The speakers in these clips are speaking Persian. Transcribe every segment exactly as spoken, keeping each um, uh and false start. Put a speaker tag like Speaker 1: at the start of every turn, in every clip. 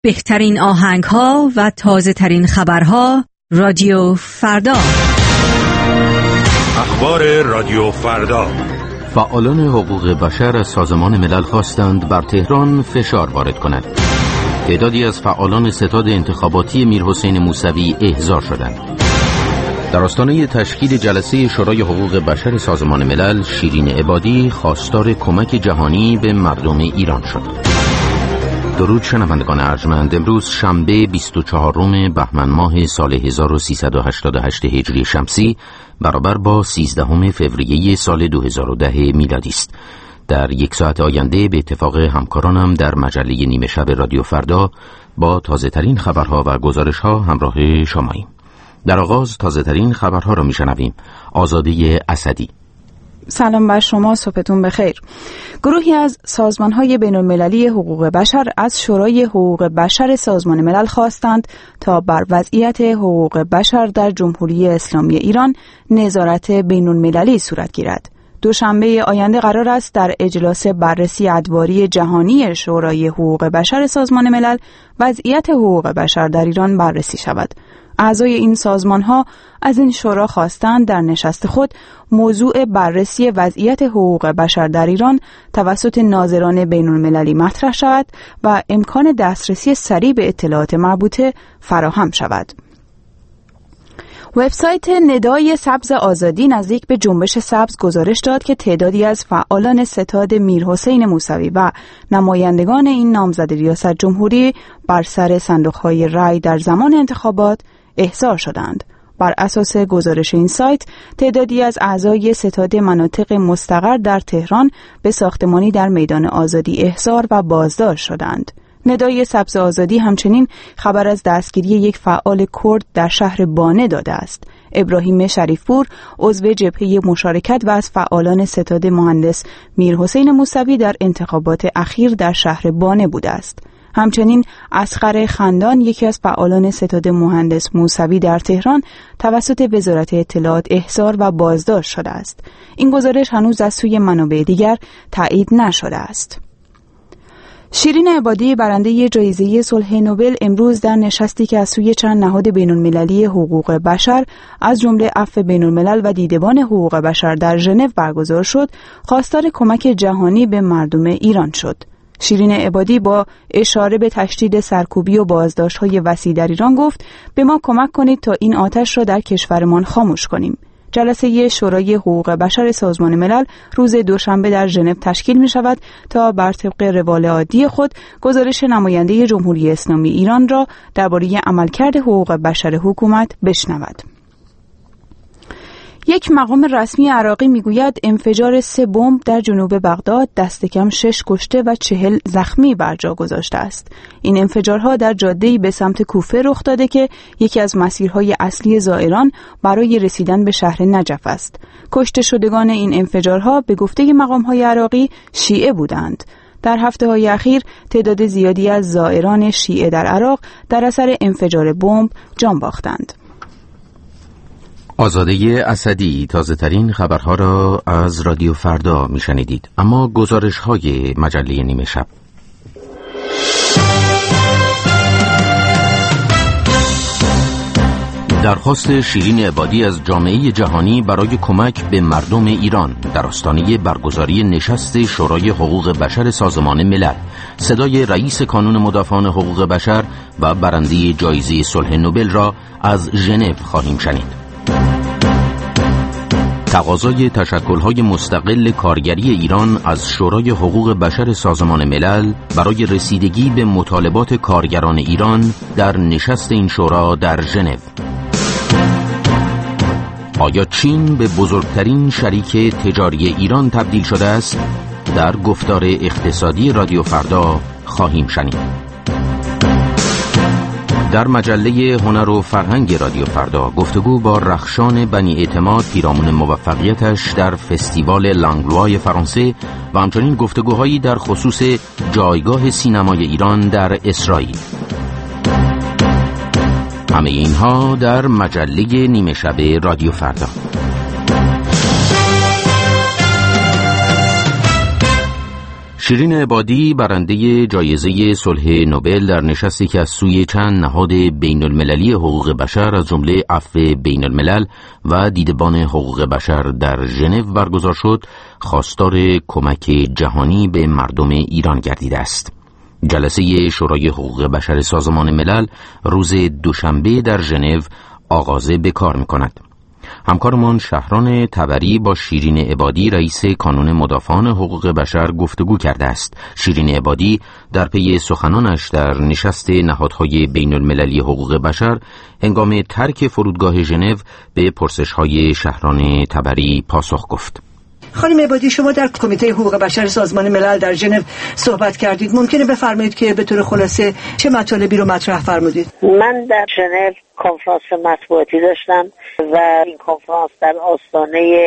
Speaker 1: بهترین آهنگ‌ها و تازه‌ترین خبرها رادیو فردا.
Speaker 2: اخبار رادیو فردا.
Speaker 3: فعالان حقوق بشر از سازمان ملل خواستند بر تهران فشار وارد کند. تعدادی از فعالان ستاد انتخاباتی میرحسین موسوی احضار شدند. در آستانه تشکیل جلسه شورای حقوق بشر سازمان ملل، شیرین عبادی خواستار کمک جهانی به مردم ایران شد. درود شنوندگان ارجمند، امروز شنبه بیست و چهارم بهمن ماه سال هزار و سیصد و هشتاد و هشت هجری شمسی برابر با سیزدهم فوریه سال دو هزار و ده میلادی است. در یک ساعت آینده به اتفاق همکارانم در مجله نیمه شب رادیو فردا با تازه ترین خبرها و گزارش ها همراه شماییم. در آغاز تازه ترین خبرها را میشنویم. آزاده اسدی.
Speaker 4: سلام بر شما، صبحتون بخیر. گروهی از سازمان‌های بین‌المللی حقوق بشر از شورای حقوق بشر سازمان ملل خواستند تا بر وضعیت حقوق بشر در جمهوری اسلامی ایران نظارت بین‌المللی صورت گیرد. دوشنبه آینده قرار است در اجلاس بررسی ادواری جهانی شورای حقوق بشر سازمان ملل وضعیت حقوق بشر در ایران بررسی شود. اعضای این سازمان‌ها از این شورا خواستند در نشست خود موضوع بررسی وضعیت حقوق بشر در ایران توسط ناظران بین‌المللی مطرح شود و امکان دسترسی سریع به اطلاعات مربوطه فراهم شود. وبسایت ندای سبز آزادی نزدیک به جنبش سبز گزارش داد که تعدادی از فعالان ستاد میرحسین موسوی و نمایندگان این نامزد ریاست جمهوری بر سر صندوق‌های رای در زمان انتخابات احضار شدند. بر اساس گزارش این سایت، تعدادی از اعضای ستاد مناطق مستقر در تهران به ساختمانی در میدان آزادی احضار و بازداشت شدند. ندای سبز آزادی همچنین خبر از دستگیری یک فعال کرد در شهر بانه داده است. ابراهیم شریفپور عضو جبهه مشارکت و از فعالان ستاد مهندس میرحسین موسوی در انتخابات اخیر در شهر بانه بوده است. همچنین اصغر خندان یکی از فعالان ستاد مهندس موسوی در تهران توسط وزارت اطلاعات احضار و بازداشت شده است. این گزارش هنوز از سوی منابع دیگر تایید نشده است. شیرین عبادی برنده جایزه صلح نوبل امروز در نشستی که از سوی چند نهاد بین‌المللی حقوق بشر از جمله عفو بین‌الملل و دیدبان حقوق بشر در ژنو برگزار شد، خواستار کمک جهانی به مردم ایران شد. شیرین عبادی با اشاره به تشدید سرکوبی و بازداشت‌های وسیع در ایران گفت: به ما کمک کنید تا این آتش را در کشورمان خاموش کنیم. جلسه شورای حقوق بشر سازمان ملل روز دوشنبه در ژنو تشکیل می شود تا بر طبق روال عادی خود گزارش نماینده جمهوری اسلامی ایران را درباره عملکرد حقوق بشر حکومت بشنود. یک مقام رسمی عراقی میگوید انفجار سه بمب در جنوب بغداد دست کم شش کشته و چهل زخمی بر جا گذاشته است. این انفجارها در جاده‌ای به سمت کوفه رخ داده که یکی از مسیرهای اصلی زائران برای رسیدن به شهر نجف است. کشته شدگان این انفجارها به گفته مقام‌های عراقی شیعه بودند. در هفته‌های اخیر تعداد زیادی از زائران شیعه در عراق در اثر انفجار بمب جان باختند.
Speaker 3: آزاده اسدی تازه ترین خبرها را از رادیو فردا می شنیدید. اما گزارش های مجله نیمه شب. درخواست شیرین عبادی از جامعه جهانی برای کمک به مردم ایران در آستانه برگزاری نشست شورای حقوق بشر سازمان ملل. صدای رئیس کانون مدافعان حقوق بشر و برنده جایزه صلح نوبل را از ژنو خواهیم شنید. تقاضای تشکل‌های مستقل کارگری ایران از شورای حقوق بشر سازمان ملل برای رسیدگی به مطالبات کارگران ایران در نشست این شورا در ژنو. آیا چین به بزرگترین شریک تجاری ایران تبدیل شده است؟ در گفتار اقتصادی رادیو فردا خواهیم شنید. در مجله هنر و فرهنگ رادیو فردا گفتگو با رخشان بنی اعتماد پیرامون موفقیتش در فستیوال لانگلوای فرانسه و همچنین گفتگوهایی در خصوص جایگاه سینمای ایران در اسرائیل. همه اینها در مجله نیمه شب رادیو فردا. شیرین عبادی برنده جایزه صلح نوبل در نشستی که از سوی چند نهاد بین المللی حقوق بشر از جمله عفو بین الملل و دیدبان حقوق بشر در ژنو برگزار شد، خواستار کمک جهانی به مردم ایران گردیده است. جلسه شورای حقوق بشر سازمان ملل روز دوشنبه در ژنو آغاز به کار می‌کند. همکارمان شهران تبری با شیرین عبادی رئیس کانون مدافعان حقوق بشر گفتگو کرده است. شیرین عبادی در پی سخنانش در نشست نهادهای بین المللی حقوق بشر هنگام ترک فرودگاه ژنو به پرسش‌های شهران تبری پاسخ گفت.
Speaker 5: خانم عبادی، شما در کمیته حقوق بشر سازمان ملل در ژنو صحبت کردید. ممکنه بفرمایید که به طور خلاصه چه مطالبی رو مطرح فرمودید؟
Speaker 6: من در ژنو کنفرانس مطبوعاتی داشتم و این کنفرانس در آستانه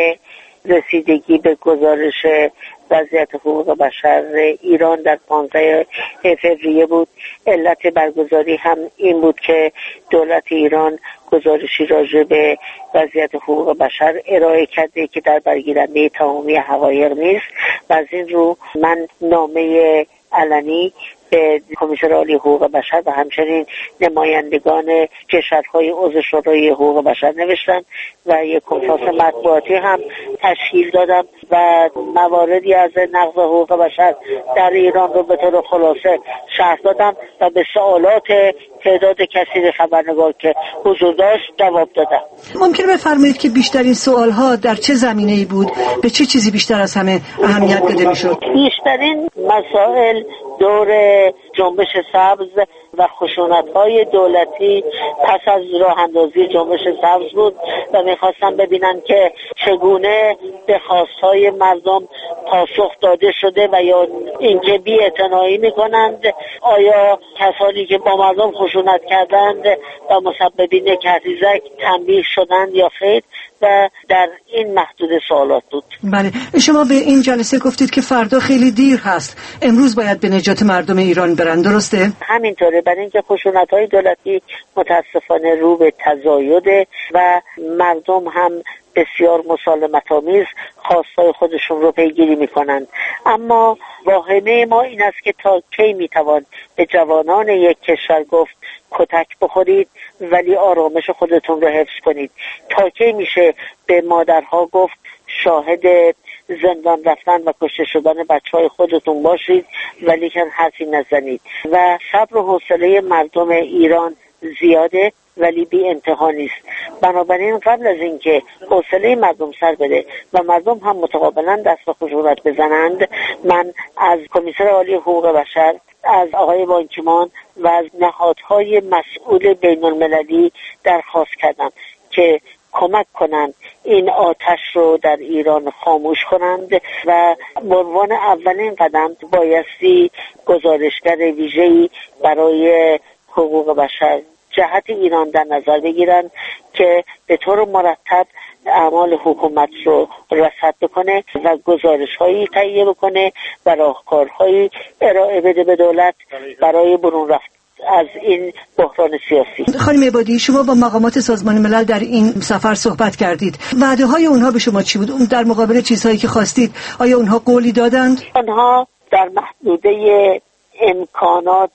Speaker 6: رسیدگی به گزارش وضعیت حقوق بشر ایران در پانزده فوریه بود. علت برگزاری هم این بود که دولت ایران گزارشی راجع به وضعیت حقوق بشر ارائه کرده که در برگیرنده تمامی حقایق نیست و از این رو من نامه علنی به کمیسر عالی حقوق بشر و همچنین نمایندگان کشورهای عضو شورای حقوق بشر نوشتم و یک کنفرانس مطبوعاتی هم تشکیل دادم و مواردی از نقض حقوق بشر در ایران رو به طور خلاصه شرح دادم و به سوالات تعداد کثیر خبرنگار که حضور داشت جواب دادم.
Speaker 5: ممکنه بفرمایید که بیشترین سوالها در چه زمینه‌ای بود؟ به چه چیزی بیشتر از همه اهمیت داده می‌شد؟
Speaker 6: بیشترین مسائل دور جنبش سبز و خشونت‌های دولتی پس از راه اندازی جنبش سبز بود و می‌خواستم ببینن که چگونه به خواست‌های مردم پاسخ داده شده و یا اینکه بی‌اعتنایی می‌کنند. آیا کسانی که با مردم خشونت کردند و مسببین کهریزک تنبیه شدند یا خیر؟ و در این محدود سوالات بود.
Speaker 5: بله، شما به این جلسه گفتید که فردا خیلی دیر هست، امروز باید به نجات مردم ایران برن، درسته؟
Speaker 6: همینطوره، برای اینکه خشونت‌های دولتی متاسفانه رو به تزاید و مردم هم بسیار مسالمت‌آمیز خواستای خودشون رو پیگیری می‌کنند. اما واهمه ما این است که تا کی می‌توان به جوانان یک کشور گفت کتک بخورید ولی آرامش خودتون رو حفظ کنید؟ تا کی میشه به مادرها گفت شاهد زندان رفتن و کشته شدن بچه‌های خودتون باشید ولی که حرفی نزنید؟ و صبر و حوصله مردم ایران زیاده ولی بی انتها نیست. بنابراین قبل از اینکه حوصله مردم سر بره و مردم هم متقابلا دست به خشونت بزنند، من از کمیسر عالی حقوق بشر، از آقای بان کی مون و از نهادهای مسئول بین المللی درخواست کردم که کمک کنند این آتش رو در ایران خاموش کنند و به عنوان اولین قدم بایستی گزارشگر ویژه‌ای برای حقوق بشر جهت ایران در نظر بگیرند که به طور مرتب اعمال حکومت رو رصد بکنه و گزارش‌هایی تهیه بکنه و راهکارهایی ارائه بده به دولت برای برون رفت از این بحران سیاسی.
Speaker 5: خانم عبادی، شما با مقامات سازمان ملل در این سفر صحبت کردید. وعده های اونها به شما چی بود؟ اون در مقابل چیزهایی که خواستید آیا اونها قولی دادند؟
Speaker 6: آنها در محدوده امکانات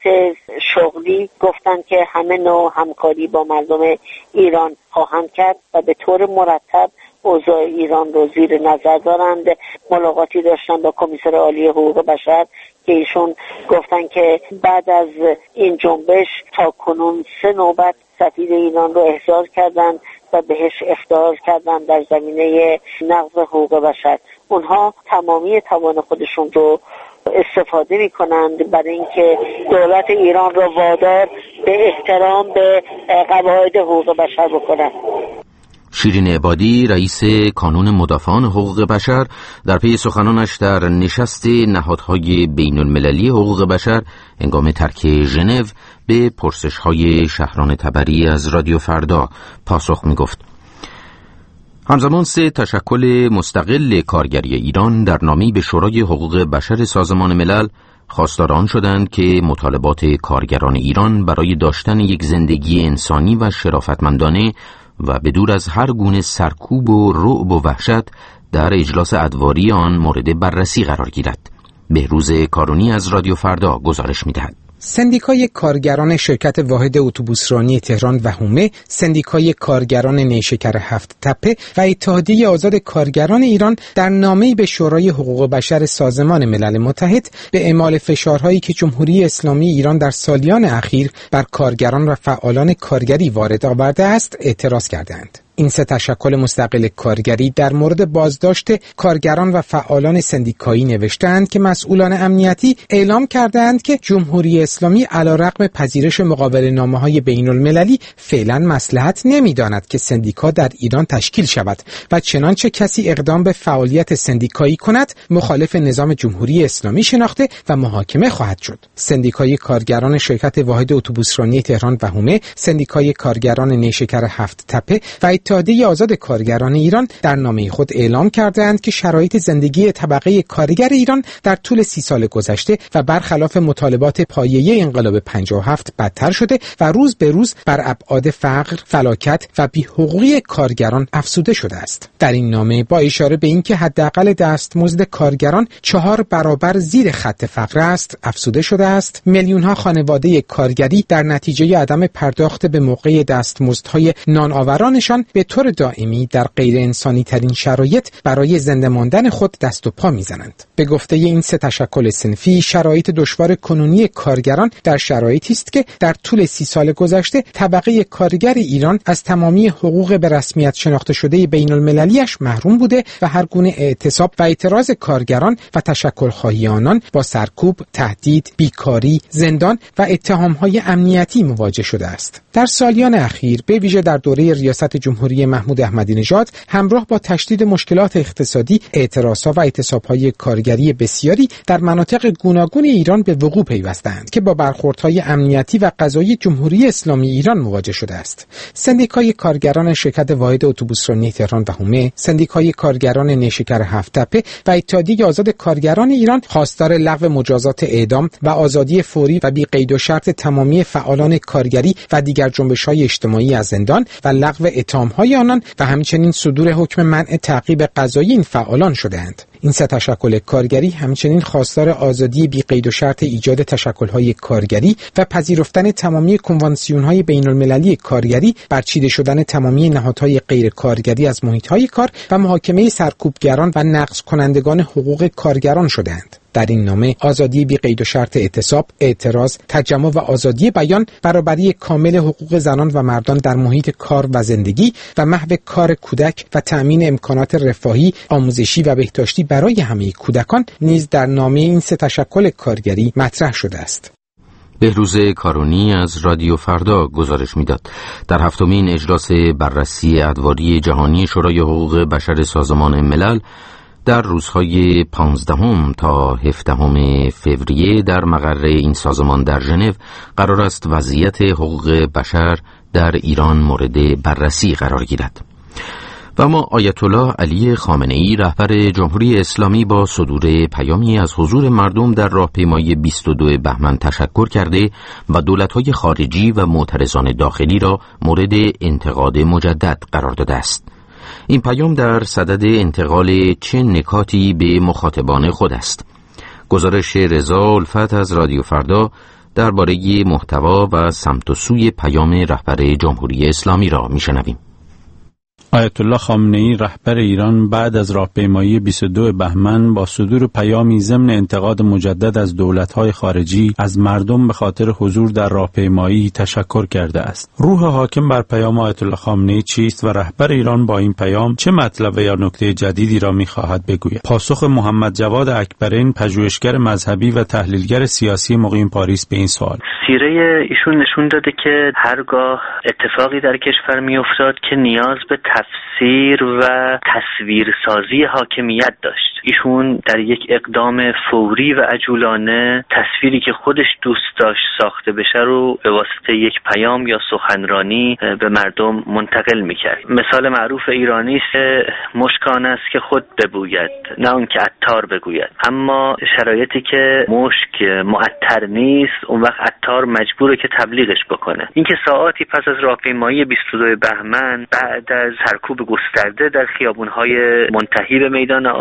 Speaker 6: شغلی گفتند که همه نوع همکاری با مردم ایران خواهند کرد و به طور مرتب اوضاع ایران رو زیر نظر دارند. ملاقاتی داشتن با کمیسر عالی حقوق بشر که ایشون گفتن که بعد از این جنبش تا کنون سه نوبت سفیر ایران رو احضار کردن و بهش اخطار کردن در زمینه نقض حقوق بشر. اونها تمامی توان خودشون رو استفاده می کنند برای اینکه دولت ایران را وادار به احترام به قواعد حقوق بشر بکنند.
Speaker 3: شیرین عبادی رئیس کانون مدافعان حقوق بشر در پی سخنانش در نشست نهادهای بین المللی حقوق بشر هنگام ترک ژنو به پرسش‌های شهران تبری از رادیو فردا پاسخ می‌گفت. همزمان سه تشکل مستقل کارگری ایران در نامه‌ای به شورای حقوق بشر سازمان ملل خواستار آن شدند که مطالبات کارگران ایران برای داشتن یک زندگی انسانی و شرافتمندانه و بدور از هر گونه سرکوب و رعب و وحشت در اجلاس ادواری آن مورد بررسی قرار گیرد. بهروز کارونی از رادیو فردا گزارش می‌دهد.
Speaker 7: سندیکای کارگران شرکت واحد اتوبوسرانی تهران و هومه، سندیکای کارگران نیشکر هفت تپه و اتحادیه آزاد کارگران ایران در نامه‌ای به شورای حقوق بشر سازمان ملل متحد به اعمال فشارهایی که جمهوری اسلامی ایران در سالیان اخیر بر کارگران و فعالان کارگری وارد آورده است اعتراض کردند. این سه تشکل مستقل کارگری در مورد بازداشت کارگران و فعالان سندیکایی نوشتند که مسئولان امنیتی اعلام کردند که جمهوری اسلامی علیرغم پذیرش مقابله‌نامه‌های بین‌المللی فعلا مصلحت نمی‌داند که سندیکا در ایران تشکیل شود و چنانچه کسی اقدام به فعالیت سندیکایی کند مخالف نظام جمهوری اسلامی شناخته و محاکمه خواهد شد. سندیکای کارگران شرکت واحد اتوبوسرانی تهران و هومه، سندیکای کارگران نیشکر هفت تپه و اتحادیه آزاد کارگران ایران در نامه خود اعلام کردند که شرایط زندگی طبقه کارگر ایران در طول سی سال گذشته و برخلاف مطالبات پایه‌ای انقلاب پنجاه و هفت بدتر شده و روز به روز بر ابعاد فقر، فلاکت و بی‌حقوقی کارگران افزوده شده است. در این نامه با اشاره به اینکه حداقل دستمزد کارگران چهار برابر زیر خط فقر است، افزوده شده است، میلیون‌ها خانواده کارگری در نتیجه عدم پرداخت به موقع دستمزدهای نانآورانشان به طور دائمی در غیر انسانی ترین شرایط برای زنده ماندن خود دست و پا میزنند. به گفته این سه تشکل صنفی، شرایط دشوار کنونی کارگران در شرایطی است که در طول سی سال گذشته طبقه کارگر ایران از تمامی حقوق به رسمیت شناخته شده بین المللیش محروم بوده و هر گونه اعتصاب و اعتراض کارگران و تشکل خواهی آنان با سرکوب، تهدید، بیکاری، زندان و اتهام‌های امنیتی مواجه شده است. در سالیان اخیر به ویژه در دوره ریاست جمهوری محمود احمدی نژاد همراه با تشدید مشکلات اقتصادی، اعتراضها و اعتصاب‌های کارگری بسیاری در مناطق گوناگون ایران به وقوع پیوستند که با برخوردهای امنیتی و قضایی جمهوری اسلامی ایران مواجه شده است. سندیکای کارگران شرکت واحد اتوبوسرانی تهران و هومه، سندیکای کارگران نیشکر هفت تپه و اتحادیه آزاد کارگران ایران خواستار لغو مجازات اعدام و آزادی فوری و بی قید و شرط تمامی فعالان کارگری و دیگر جنبش‌های اجتماعی از زندان و لغو اتهام‌های آنان و همچنین صدور حکم منع تعقیب قضایی این فعالان شده‌اند. این سه تشکل کارگری همچنین خواستار آزادی بی قید و شرط ایجاد تشکل‌های کارگری و پذیرفتن تمامی کنوانسیون‌های بین‌المللی کارگری، برچیده شدن تمامی نهادهای غیر کارگری از محیط‌های کار و محاکمه سرکوبگران و نقض کنندگان حقوق کارگران شده‌اند. در این نامه آزادی بی قید و شرط اعتصاب، اعتراض، تجمع و آزادی بیان، برابری کامل حقوق زنان و مردان در محیط کار و زندگی و محو کار کودک و تأمین امکانات رفاهی، آموزشی و بهداشتی برای همه کودکان نیز در نامه این سه تشکل کارگری مطرح شده است.
Speaker 3: بهروز کارونی از رادیو فردا گزارش میداد. در هفتمین اجلاس بررسی ادواری جهانی شورای حقوق بشر سازمان ملل در روزهای پانزدهم تا هفدهم فوریه در مقر این سازمان در ژنو قرار است وضعیت حقوق بشر در ایران مورد بررسی قرار گیرد. و اما آیت الله علی خامنه‌ای رهبر جمهوری اسلامی با صدور پیامی از حضور مردم در راهپیمایی بیست و دو بهمن تشکر کرده و دولت‌های خارجی و معترضان داخلی را مورد انتقاد مجدد قرار داده است. این پیام در صدد انتقال چه نکاتی به مخاطبان خود است. گزارش رضا الفت از رادیو فردا درباره محتوا و سمت و سوی پیام رهبر جمهوری اسلامی را میشنویم.
Speaker 8: آیت الله خامنه‌ای رهبر ایران بعد از راهپیمایی بیست و دو بهمن با صدور پیامی ضمن انتقاد مجدد از دولت‌های خارجی از مردم به خاطر حضور در راهپیمایی تشکر کرده است. روح حاکم بر پیام آیت الله خامنه‌ای چیست و رهبر ایران با این پیام چه مطلب یا نکته جدیدی را می‌خواهد بگوید؟ پاسخ محمد جواد اکبرین، پژوهشگر مذهبی و تحلیلگر سیاسی مقیم پاریس به این سوال:
Speaker 9: سیره ایشون نشون داده که هرگاه اتفاقی در کشور میافتاد که نیاز به تفسیر و تصویرسازی حاکمیت داشت، ایشون در یک اقدام فوری و عجولانه تصویری که خودش دوست داشت ساخته بشه رو به واسطه یک پیام یا سخنرانی به مردم منتقل میکرد. مثال معروف ایرانی است: مشک آن است که خود ببوید نه آن که عطار بگوید. اما شرایطی که مشک معطر نیست، اون وقت عطار مجبوره که تبلیغش بکنه. اینکه ساعاتی پس از راهپیمایی بیست و دو بهمن بعد از سرکوب گسترده در خیابون‌های منتهی به میدان آزادی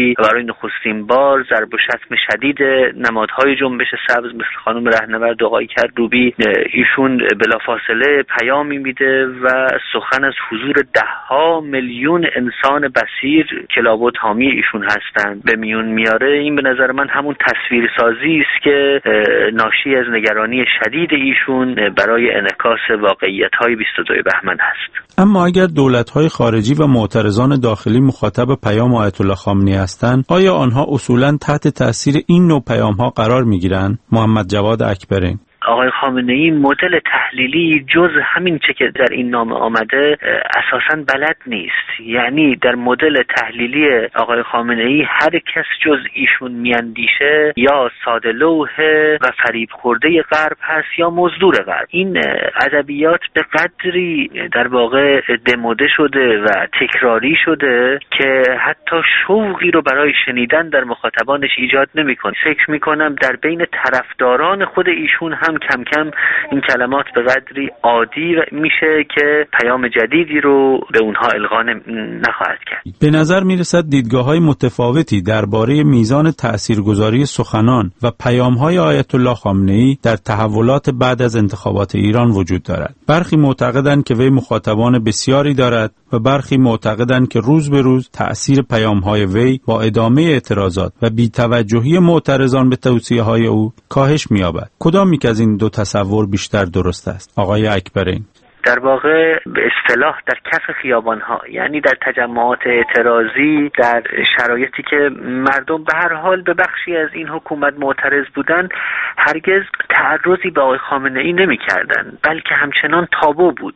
Speaker 9: جمهوری و برای نخستین بار ضرب و شتم شدید نمادهای جنبش سبز مثل خانم رهنورد آقای کروبی، ایشون بلافاصله پیامی میده و سخن از حضور دهها میلیون انسان بصیر که لابد حامی ایشون هستند به میون میاره. این به نظر من همون تصویرسازی است که ناشی از نگرانی شدید ایشون برای انعکاس واقعیت‌های بیست و دو بهمن هست.
Speaker 8: اما اگر دولت‌های خارجی و معترضان داخلی مخاطب پیام آیت الله خامنه‌ای هستند، آیا آنها اصولاً تحت تاثیر این نوع پیام‌ها قرار می‌گیرند؟ محمد جواد اکبری:
Speaker 9: آقای خامنه‌ای مدل تحلیلی جز همین چه که در این نامه آمده اساساً بلد نیست. یعنی در مدل تحلیلی آقای خامنه‌ای هر کس جز ایشون میاندیشه یا ساده لوحه و فریب خورده غرب هست یا مزدور غرب. این ادبیات به قدری در واقع دموده شده و تکراری شده که حتی شوقی رو برای شنیدن در مخاطبانش ایجاد نمی‌کنه. فکر می‌کنم در بین طرفداران خود ایشون هم کم کم این کلمات به قدری عادی میشه که پیام جدیدی رو به اونها القا نخواهد کرد.
Speaker 8: به نظر میرسد دیدگاه‌های متفاوتی درباره میزان تاثیرگذاری سخنان و پیام‌های آیت الله خامنه‌ای در تحولات بعد از انتخابات ایران وجود دارد. برخی معتقدند که وی مخاطبان بسیاری دارد و برخی معتقدند که روز به روز تأثیر پیام‌های وی با ادامه اعتراضات و بی‌توجهی معترضان به توصیه‌های او کاهش می‌یابد. کدام یک از این دو تصور بیشتر درست است؟ آقای اکبری:
Speaker 9: در واقع به اصطلاح در کف خیابان‌ها، یعنی در تجمعات اعتراضی، در شرایطی که مردم به هر حال به بخشی از این حکومت معترض بودند، هرگز تعرضی به آقای خامنه‌ای نمی‌کردند، بلکه همچنان تابو بود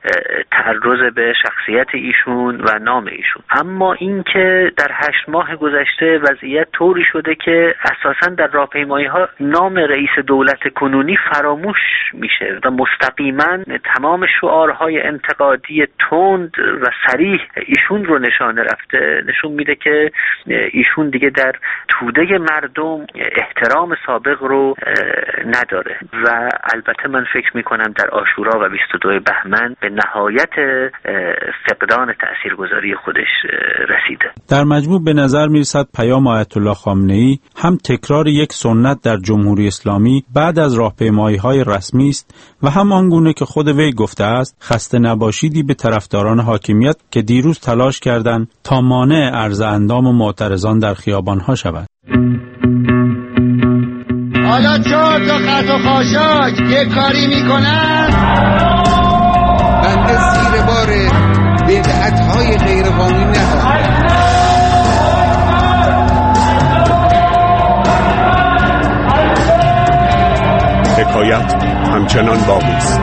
Speaker 9: تعرض به شخصیت ایشون و نام ایشون. اما اینکه در هشت ماه گذشته وضعیت طوری شده که اساساً در راهپیمایی‌ها نام رئیس دولت کنونی فراموش میشه و مستقیما تمام شعار های انتقادی تند و صریح ایشون رو نشانه رفته، نشون میده که ایشون دیگه در توده مردم احترام سابق رو نداره و البته من فکر میکنم در عاشورا و بیست و دو بهمن به نهایت فقدان تاثیرگذاری خودش رسیده.
Speaker 8: در مجموع به نظر میرسد پیام آیت الله خامنه‌ای هم تکرار یک سنت در جمهوری اسلامی بعد از راهپیمایی‌های رسمی است و هم آنگونه که خود وی گفته است خسته نباشیدی به طرفداران حاکمیت که دیروز تلاش کردند تا مانع عرض اندام معترضان در خیابان‌ها شود.
Speaker 10: حالا چهار تا خط و خاشاک یه کاری میکنن
Speaker 11: بنده زیر بار بدعت‌های غیرقانونی ندارم.
Speaker 2: حکایت همچنان باقی است.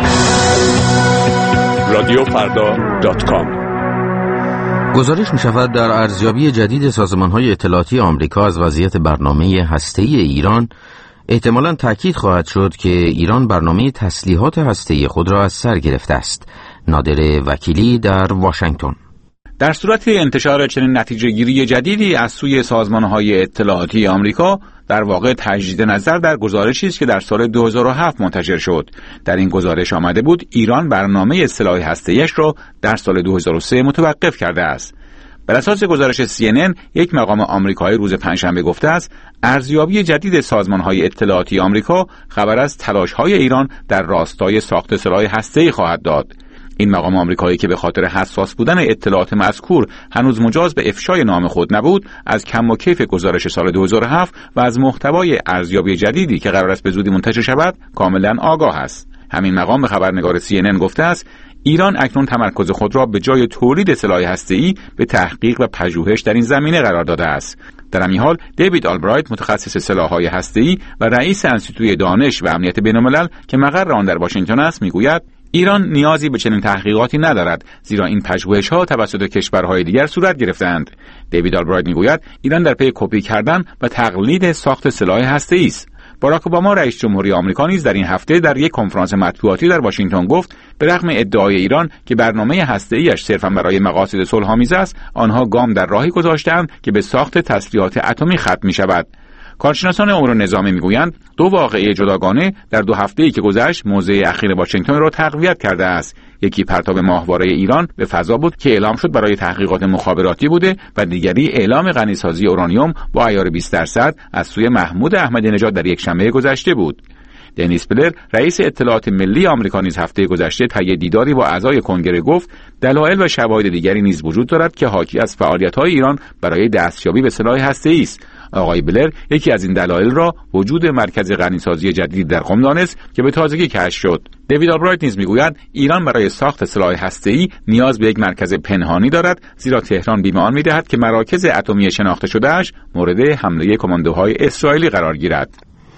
Speaker 2: رادیو فردا دات کام.
Speaker 3: گزارش می شود در ارزیابی جدید سازمان‌های اطلاعاتی آمریکا از وضعیت برنامه هسته‌ای ایران احتمالاً تأکید خواهد شد که ایران برنامه تسلیحات هسته‌ای خود را از سر گرفته است. نادر وکیلی در واشنگتن:
Speaker 12: در صورت انتشار چنین نتیجه گیری جدیدی از سوی سازمان‌های اطلاعاتی آمریکا، در واقع تجدید نظر در گزارشی است که در سال دو هزار و هفت منتشر شد. در این گزارش آمده بود ایران برنامه سلاح هسته‌ایش را در سال دو هزار و سه متوقف کرده است. بر اساس گزارش سی ان ان، یک مقام آمریکایی روز پنجشنبه گفته است ارزیابی جدید سازمان‌های اطلاعاتی آمریکا خبر از تلاش‌های ایران در راستای ساخت سلاح هسته‌ای خواهد داد. این مقام آمریکایی که به خاطر حساس بودن اطلاعات مذکور هنوز مجاز به افشای نام خود نبود، از کم و کیف گزارش سال دو هزار و هفت و از محتوای ارزیابی جدیدی که قرار است به زودی منتشر شود کاملا آگاه است. همین مقام به خبرنگار سی ان ان گفته است ایران اکنون تمرکز خود را به جای تولید سلاح هسته‌ای به تحقیق و پژوهش در این زمینه قرار داده است. در همین حال دیوید آلبرایت، متخصص سلاح‌های هسته‌ای و رئیس انستیتوی دانش و امنیت بین‌الملل که مقر آن در واشنگتن است، میگوید ایران نیازی به چنین تحقیقاتی ندارد، زیرا این پژوهش‌ها توسط کشورهای دیگر صورت گرفته‌اند. دیوید آلبرایت میگوید ایران در پی کپی کردن و تقلید ساخت سلاح هسته‌ای است. باراک اوباما رئیس جمهوری آمریکا نیز در این هفته در یک کنفرانس مطبوعاتی در واشنگتن گفت به رغم ادعای ایران که برنامه هسته‌ایش صرفاً برای مقاصد صلح‌آمیز است، آنها گام در راهی گذاشته‌اند که به ساخت تسلیحات اتمی ختم می‌شود. کارشناسان امور نظامی میگویند دو واقعه جداگانه در دو هفته‌ای که گذشت موضع اخیر واشنگتن را تقویت کرده است. یکی پرتاب ماهواره ایران به فضا بود که اعلام شد برای تحقیقات مخابراتی بوده و دیگری اعلام غنیسازی اورانیوم با عیار بیست درصد از سوی محمود احمدی نژاد در یک شنبه گذشته بود. دنیس بلر رئیس اطلاعات ملی آمریکا نیز هفته گذشته طی دیداری با اعضای کنگره گفت دلایل و شواهد دیگری نیز وجود دارد که حاکی از فعالیت‌های ایران برای دستیابی به سلاح هسته‌ای است. آقای بلر یکی از این دلایل را وجود مرکز غنیسازی جدید در قم دانست که به تازگی کشف شد. دیوید آلبرایت نیز میگوید ایران برای ساخت سلاح هسته‌ای نیاز به یک مرکز پنهانی دارد، زیرا تهران بیمه آن می‌دهد که مراکز اتمی شناخته شده‌اش مورد حمله کماندوهای اسرائیلی قرار گیرد.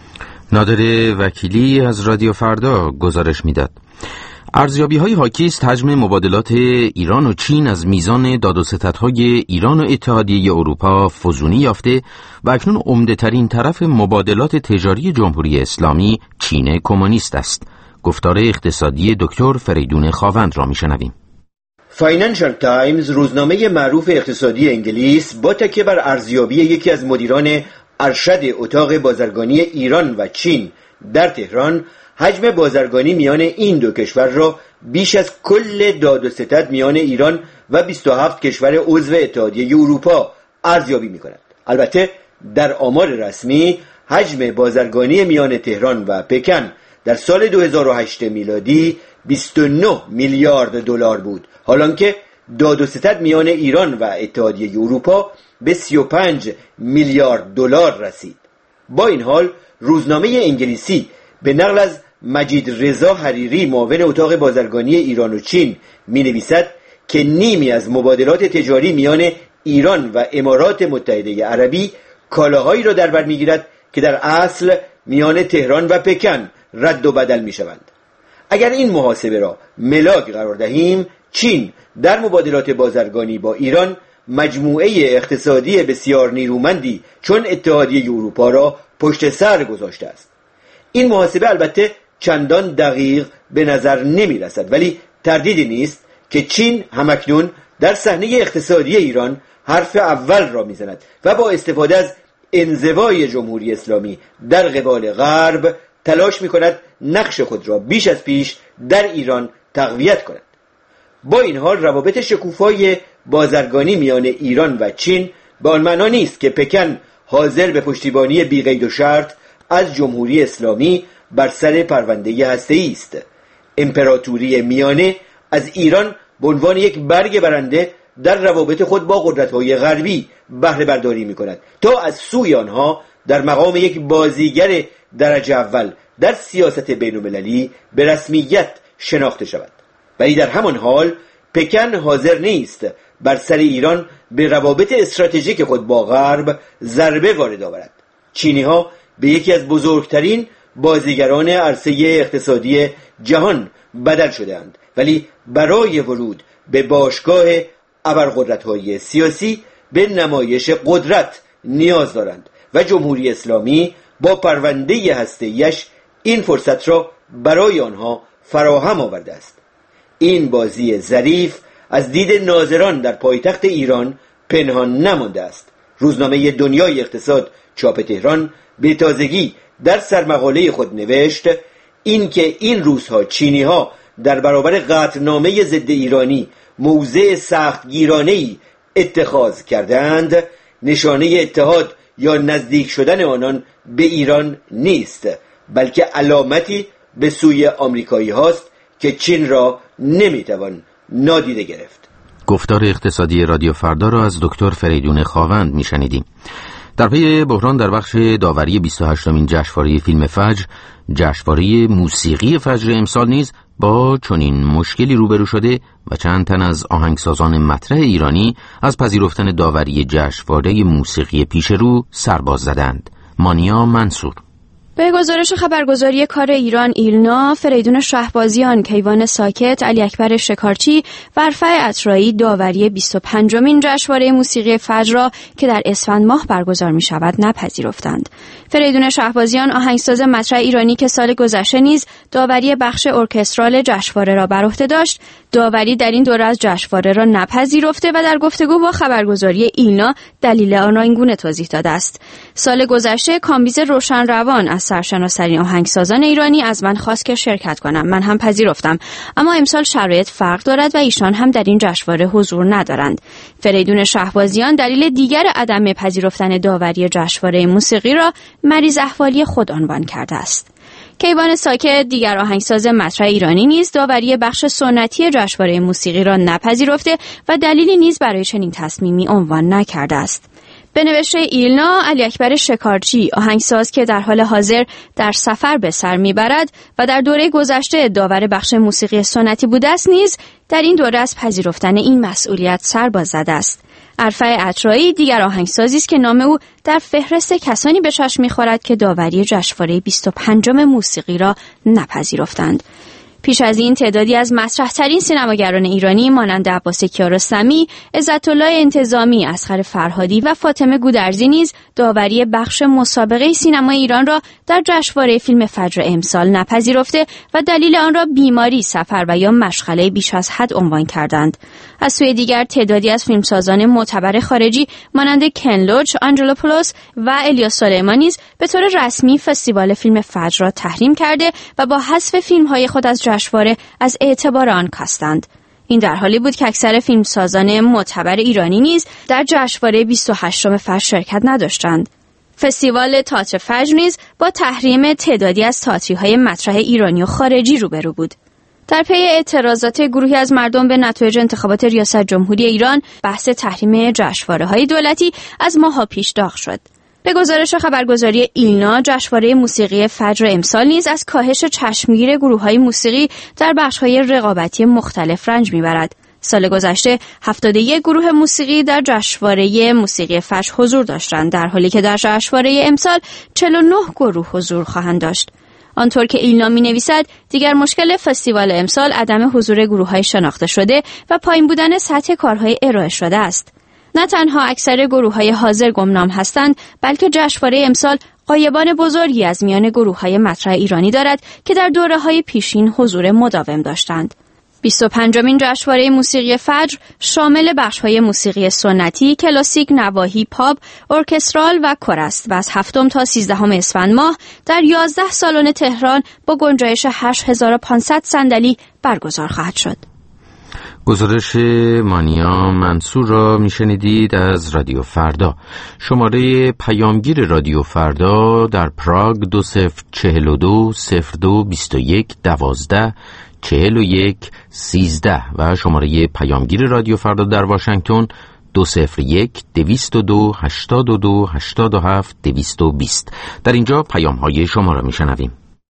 Speaker 3: نادر وکیلی از رادیو فردا گزارش میداد. ارزیابی‌های حاکی است حجم مبادلات ایران و چین از میزان داد و ستدهای ایران و اتحادیه اروپا فزونی یافته و اکنون عمده‌ترین طرف مبادلات تجاری جمهوری اسلامی چین کمونیست است. گفتار اقتصادی دکتر فریدون خاوند را میشنویم.
Speaker 13: فاینانشال تایمز، روزنامه معروف اقتصادی انگلیس، با تکیه بر ارزیابی یکی از مدیران ارشد اتاق بازرگانی ایران و چین در تهران، حجم بازرگانی میان این دو کشور را بیش از کل داد و ستد میان ایران و بیست و هفت کشور عضو اتحادیه اروپا ارزیابی می‌کند. البته در آمار رسمی حجم بازرگانی میان تهران و پکن در سال دو هزار و هشت میلادی بیست و نه میلیارد دلار بود، حالانکه داد و ستد میان ایران و اتحادیه اروپا به سی و پنج میلیارد دلار رسید. با این حال روزنامه انگلیسی به نقل از مجید رضا حریری، معاون اتاق بازرگانی ایران و چین، می‌نویسد که نیمی از مبادلات تجاری میان ایران و امارات متحده عربی کالاهایی را در بر می‌گیرد که در اصل میان تهران و پکن رد و بدل می‌شوند. اگر این محاسبه را ملاک قرار دهیم، چین در مبادلات بازرگانی با ایران مجموعه اقتصادی بسیار نیرومندی چون اتحادیه اروپا را پشت سر گذاشته است. این محاسبه البته چندان دقیق به نظر نمی رسد، ولی تردیدی نیست که چین همکنون در صحنه اقتصادی ایران حرف اول را می زند و با استفاده از انزوای جمهوری اسلامی در قبال غرب تلاش می کند نقش خود را بیش از پیش در ایران تقویت کند. با این حال روابط شکوفای بازرگانی میان ایران و چین به آن معنا نیست که پکن حاضر به پشتیبانی بی قید و شرط از جمهوری اسلامی بر سر پرونده هسته‌ای است. امپراتوری میانه از ایران به عنوان یک برگ برنده در روابط خود با قدرت‌های غربی بهره برداری می‌کند تا از سوی آنها در مقام یک بازیگر درجه اول در سیاست بین‌المللی به رسمیت شناخته شود. ولی در همان حال پکن حاضر نیست بر سر ایران به روابط استراتژیک خود با غرب ضربه وارد آورد. چینی‌ها به یکی از بزرگترین بازیگران عرصه اقتصادی جهان بدل شده‌اند، ولی برای ورود به باشگاه ابرقدرت‌های سیاسی به نمایش قدرت نیاز دارند و جمهوری اسلامی با پرونده هسته‌ایش این فرصت را برای آنها فراهم آورده است. این بازی ظریف از دید ناظران در پایتخت ایران پنهان نمانده است. روزنامه دنیای اقتصاد چاپ تهران به تازگی در سرمقاله خود نوشت این که این روزها چینی ها در برابر قطعنامه ضد ایرانی موضع سختگیرانه‌ای اتخاذ کردند نشانه اتحاد یا نزدیک شدن آنان به ایران نیست، بلکه علامتی به سوی آمریکایی هاست که چین را نمیتوان نادیده گرفت.
Speaker 3: گفتار اقتصادی رادیو فردا را از دکتر فریدون خاوند میشنیدیم. در پی بحران در بخش داوری بیست و هشتمین جشنواره فیلم فجر، جشنواره موسیقی فجر امسال نیز با چنین مشکلی روبرو شده و چند تن از آهنگسازان مطرح ایرانی از پذیرفتن داوری جشنواره موسیقی پیش رو سرباز زدند. مانیا منصور.
Speaker 14: به گزارش خبرگزاری کار ایران ایلنا، فریدون شهبازیان، کیوان ساکت، علی اکبر شکارچی و رفع عطرایی داوری بیست و پنجمین جشنواره موسیقی فجر را که در اسفند ماه برگزار می شود نپذیرفتند. فریدون شهبازیان، آهنگساز مطرح ایرانی که سال گذشته نیز داوری بخش ارکسترال جشنواره را بر عهده داشت، داوری در این دوره از جشنواره را نپذیرفته و در گفتگو با خبرگزاری ایلنا دلیل آن را اینگونه توضیح داده است. سال گذشته کامبیز روشنروان از سرشناس‌ترین آهنگسازان ایرانی از من خواست که شرکت کنم. من هم پذیرفتم، اما امسال شرایط فرق دارد و ایشان هم در این جشنواره حضور ندارند. فریدون شهبازیان دلیل دیگر عدم پذیرفتن داوری جشنواره موسیقی را مریض احوالی خود عنوان کرده است. کیوان ساکت، دیگر آهنگساز مطرح ایرانی نیز داوری بخش سنتی جشنواره موسیقی را نپذیرفته و دلیلی نیز برای چنین تصمیمی عنوان نکرده است. به نوشته ایلنا، علی اکبر شکارچی، آهنگساز که در حال حاضر در سفر به سر میبرد و در دوره گذشته داور بخش موسیقی سنتی بوده است، نیز در این دوره از پذیرفتن این مسئولیت سر باز زده است. رفع عطرایی دیگر آهنگسازی است که نام او در فهرست کسانی به چشم می‌خورد که داوری جشنواره بیست و پنجم موسیقی را نپذیرفتند. پیش از این تعدادی از مطرح‌ترین سینماگران ایرانی مانند عباس کیارستمی، عزت‌الله انتظامی، اصغر فرهادی و فاطمه گودرزی نیز داوری بخش مسابقه سینمای ایران را در جشنواره فیلم فجر امسال نپذیرفته و دلیل آن را بیماری، سفر و یا مشغله بیش از حد عنوان کردند. از سوی دیگر تعدادی از فیلمسازان معتبر خارجی مانند کن لوچ، آنجلوپولوس و الیاس سلیمانی نیز به طور رسمی فستیوال فیلم فجر را تحریم کرده و با حذف فیلم‌های خود از جشنواره از اعتبار آن کاستند. این در حالی بود که اکثر فیلمسازان معتبر ایرانی نیز در جشنواره بیست و هشتم فجر شرکت نداشتند. فستیوال تئاتر فجر نیز با تحریم تعدادی از تئاتری‌های مطرح ایرانی و خارجی روبرو بود. در پی اعتراضات گروهی از مردم به نتایج انتخابات ریاست جمهوری ایران، بحث تحریم جشنواره‌های دولتی از ماه‌ها پیش داغ شد. به گزارش خبرگزاری ایلنا، جشنواره موسیقی فجر امسال نیز از کاهش چشمگیر گروه‌های موسیقی در بخش‌های رقابتی مختلف رنج می‌برد. سال گذشته هفتاد و یک گروه موسیقی در جشنواره موسیقی فجر حضور داشتند، در حالی که در جشنواره امسال چهل و نه گروه حضور خواهند داشت. آنطور که ایلنا می‌نویسد، دیگر مشکل فستیوال امسال عدم حضور گروه‌های شناخته شده و پایین بودن سطح کارهای ارائه شده است. نه تنها اکثر گروه‌های حاضر گمنام هستند، بلکه جشنواره امسال غایبان بزرگی از میان گروه‌های مطرح ایرانی دارد که در دوره‌های پیشین حضور مداوم داشتند. بیست و پنجمین جشنواره موسیقی فجر شامل بخش‌های موسیقی سنتی، کلاسیک، نواحی، پاپ، ارکسترال و کور است و از هفتم تا سیزدهم اسفند ماه در یازده سالن تهران با گنجایش هشت هزار و پانصد صندلی برگزار خواهد شد.
Speaker 3: گزارش مانیا منصور را میشنیدید از رادیو فردا. شماره پیامگیر رادیو فردا در پراگ دو صفر چهل و دو صفر دو بیست و یک دوازده چهل و یک سیزده و شماره پیامگیر رادیو فردا در واشنگتن دو صفر یک دویست و دو هشتاد و دو هشتاد و هفت دویست و بیست. در اینجا پیام های شما را میشنویم.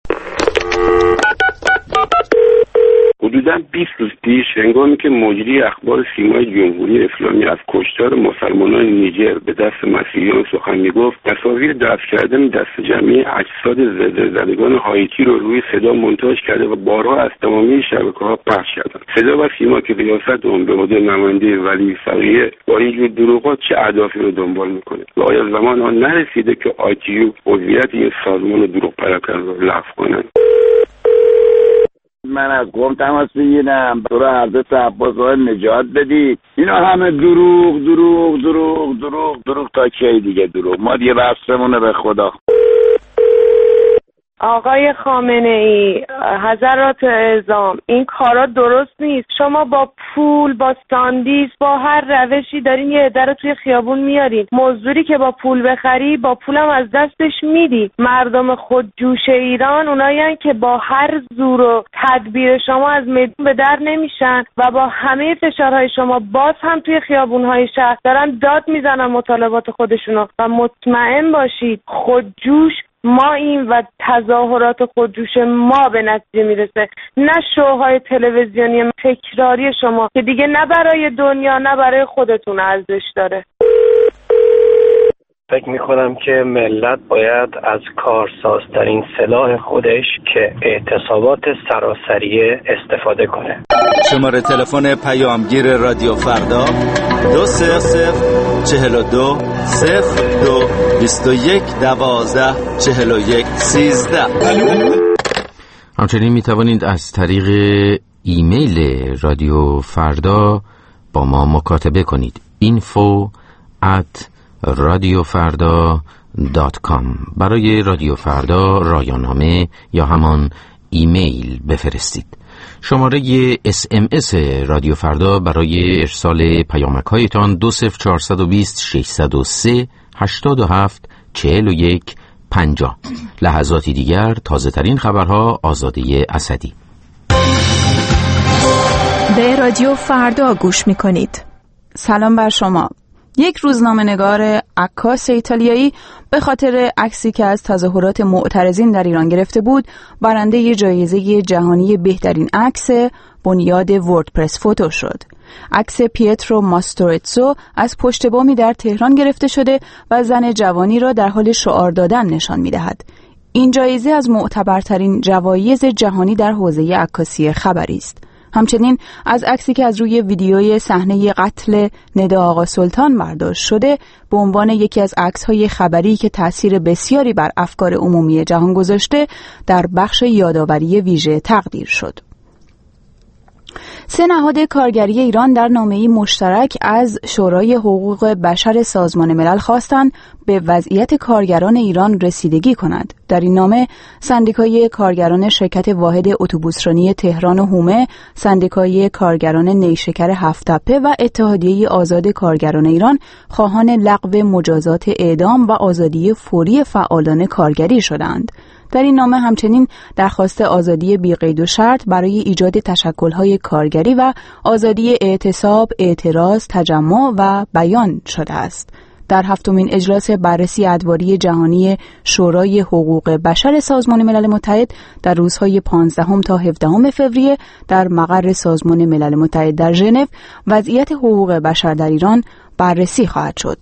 Speaker 15: حدوداً بیست روز پیش هنگامی که مجری اخبار سیمای جمهوری اسلامی از کشتار مسلمانان نیجر به دست مسیحیان سخن میگفت، تصاویر دفن کردن دست جمعی اجساد زلزله‌زدگان هایتی رو روی صدا مونتاژ کرده و بارها از تمامی شبکه‌ها پخش کردن. صدا و سیما که ریاست اون به عهده نماینده ولی فقیه با اینجور دروغات چه اهدافی رو دنبال میکنه و آیا زمان آن نرسیده که آیتیو عضویت این سازمان دروغ پراکن رو لغو کنن؟
Speaker 16: من از قوم تماس بگیرم تو رو حضرت عباس های نجات بدید. اینا همه دروغ دروغ دروغ دروغ دروغ تا کی دیگه دروغ؟ ما دیگه بستمونه به خدا.
Speaker 17: آقای خامنه ای، حضرات اعظام، این کارا درست نیست. شما با پول، با ساندیس، با هر روشی دارین یه عده رو توی خیابون میارین. مزدوری که با پول بخری، با پولم از دستش میدی. مردم خودجوش ایران اونایین که با هر زور و تدبیر شما از میدون به در نمیشن و با همه فشارهای شما باز هم توی خیابونهای شهر دارن داد میزنن مطالبات خودشونو. و مطمئن باشید خودجوش ما این و تظاهرات خودجوش ما به نتیجه میرسه، نه شوهای تلویزیونی تکراری شما که دیگه نه برای دنیا نه برای خودتون ارزش داره.
Speaker 18: فکر میکنم که ملت باید از کارسازترین سلاح خودش که اعتصابات سراسریه استفاده کنه.
Speaker 19: شماره تلفن پیامگیر رادیو فردا دو صفر صفر چهل و دو صفر دو بیست و یک دوازده چهل و یک سیزده.
Speaker 3: همچنین می توانید از طریق ایمیل رادیو فردا با ما مکاتبه کنید. اینفو ات رادیو فردا دات کام. برای رادیو فردا رایانامه یا همان ایمیل بفرستید. شماره اس ام اس رادیو فردا برای ارسال پیامک‌هایتان دو صفر چهارصد و بیست ششصد و سه هشتاد و هفت چهل و یک پنجاه. لحظاتی دیگر تازه ترین خبرها. آزاده اسدی.
Speaker 20: به رادیو فردا گوش می‌کنید.
Speaker 4: سلام بر شما. یک روزنامه‌نگار عکاس ایتالیایی به خاطر عکسی که از تظاهرات معترضین در ایران گرفته بود، برنده جایزه جهانی بهترین عکس بنیاد وردپرس فوتو شد. عکس پیترو ماستورتزو از پشت بامی در تهران گرفته شده و زن جوانی را در حال شعار دادن نشان می‌دهد. این جایزه از معتبرترین جوایز جهانی در حوزه عکاسی خبری است. همچنین از عکسی که از روی ویدیوی صحنه قتل ندا آقا سلطان برداشت شده به عنوان یکی از عکس‌های خبری که تأثیر بسیاری بر افکار عمومی جهان گذاشته در بخش یادآوری ویژه تقدیر شد. سه نهاد کارگری ایران در نامه‌ای مشترک از شورای حقوق بشر سازمان ملل خواستند به وضعیت کارگران ایران رسیدگی کند. در این نامه سندیکای کارگران شرکت واحد اتوبوسرانی تهران و هومه، سندیکای کارگران نیشکر هفت‌تپه و اتحادیه آزاد کارگران ایران خواهان لغو مجازات اعدام و آزادی فوری فعالان کارگری شدند. در این نامه همچنین درخواست آزادی بی قید و شرط برای ایجاد تشکل‌های کارگری و آزادی اعتصاب، اعتراض، تجمع و بیان شده است. در هفتمین اجلاس بررسی ادواری جهانی شورای حقوق بشر سازمان ملل متحد در روزهای پانزدهم تا هفدهم فوریه در مقر سازمان ملل متحد در ژنو، وضعیت حقوق بشر در ایران بررسی خواهد شد.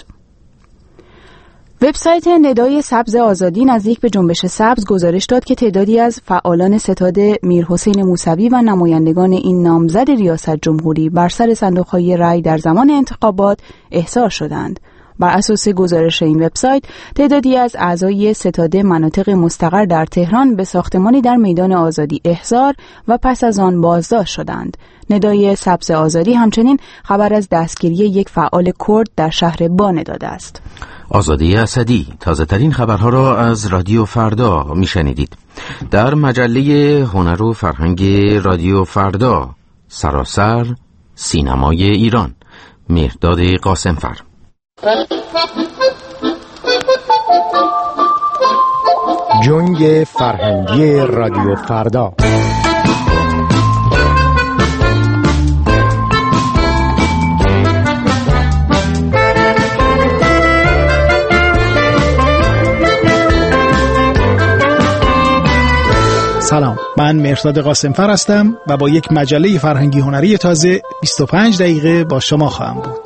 Speaker 4: وبسایت ندای سبز آزادی نزدیک به جنبش سبز گزارش داد که تعدادی از فعالان ستاد میرحسین موسوی و نمایندگان این نامزد ریاست جمهوری بر سر صندوق‌های رای در زمان انتخابات احضار شدند. بر اساس گزارش این وبسایت، تعدادی از اعضای ستاد مناطق مستقر در تهران به ساختمانی در میدان آزادی احضار و پس از آن بازداشت شدند. ندای سبز آزادی همچنین خبر از دستگیری یک فعال کرد در شهر بانه داده است.
Speaker 3: آزاده اسدی. تازه ترین خبرها را از رادیو فردا میشنیدید. در مجله هنر و فرهنگ رادیو فردا، سراسر سینمای ایران، مهرداد قاسمفر.
Speaker 21: جنگ فرهنگی رادیو فردا.
Speaker 22: سلام، من مهرداد قاسمفر هستم و با یک مجله فرهنگی هنری تازه بیست و پنج دقیقه با شما خواهم بود.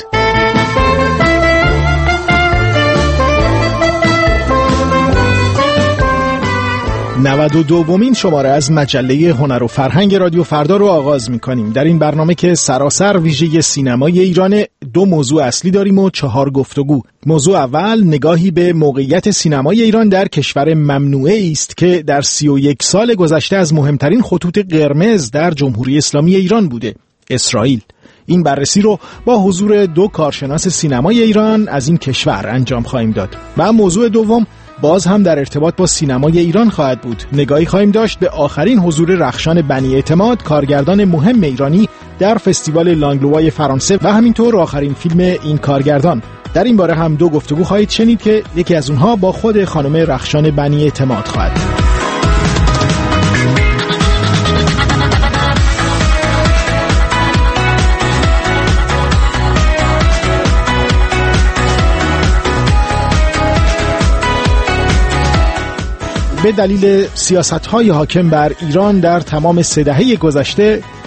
Speaker 22: نود و دومین شماره از مجله هنر و فرهنگ رادیو فردا رو آغاز می‌کنیم. در این برنامه که سراسر ویژه سینمای ایران، دو موضوع اصلی داریم و چهار گفتگو. موضوع اول نگاهی به موقعیت سینمای ایران در کشور ممنوعه است که در سی و یک سال گذشته از مهمترین خطوط قرمز در جمهوری اسلامی ایران بوده، اسرائیل. این بررسی رو با حضور دو کارشناس سینمای ایران از این کشور انجام خواهیم داد. و موضوع دوم باز هم در ارتباط با سینمای ایران خواهد بود. نگاهی خواهیم داشت به آخرین حضور رخشان بنی اعتماد، کارگردان مهم ایرانی در فستیوال لانگلوای فرانسه و همینطور آخرین فیلم این کارگردان. در این باره هم دو گفتگو خواهید شنید که یکی از اونها با خود خانم رخشان بنی اعتماد خواهد بود. به دلیل سیاست‌های حاکم بر ایران در تمام سه دهه گذشته،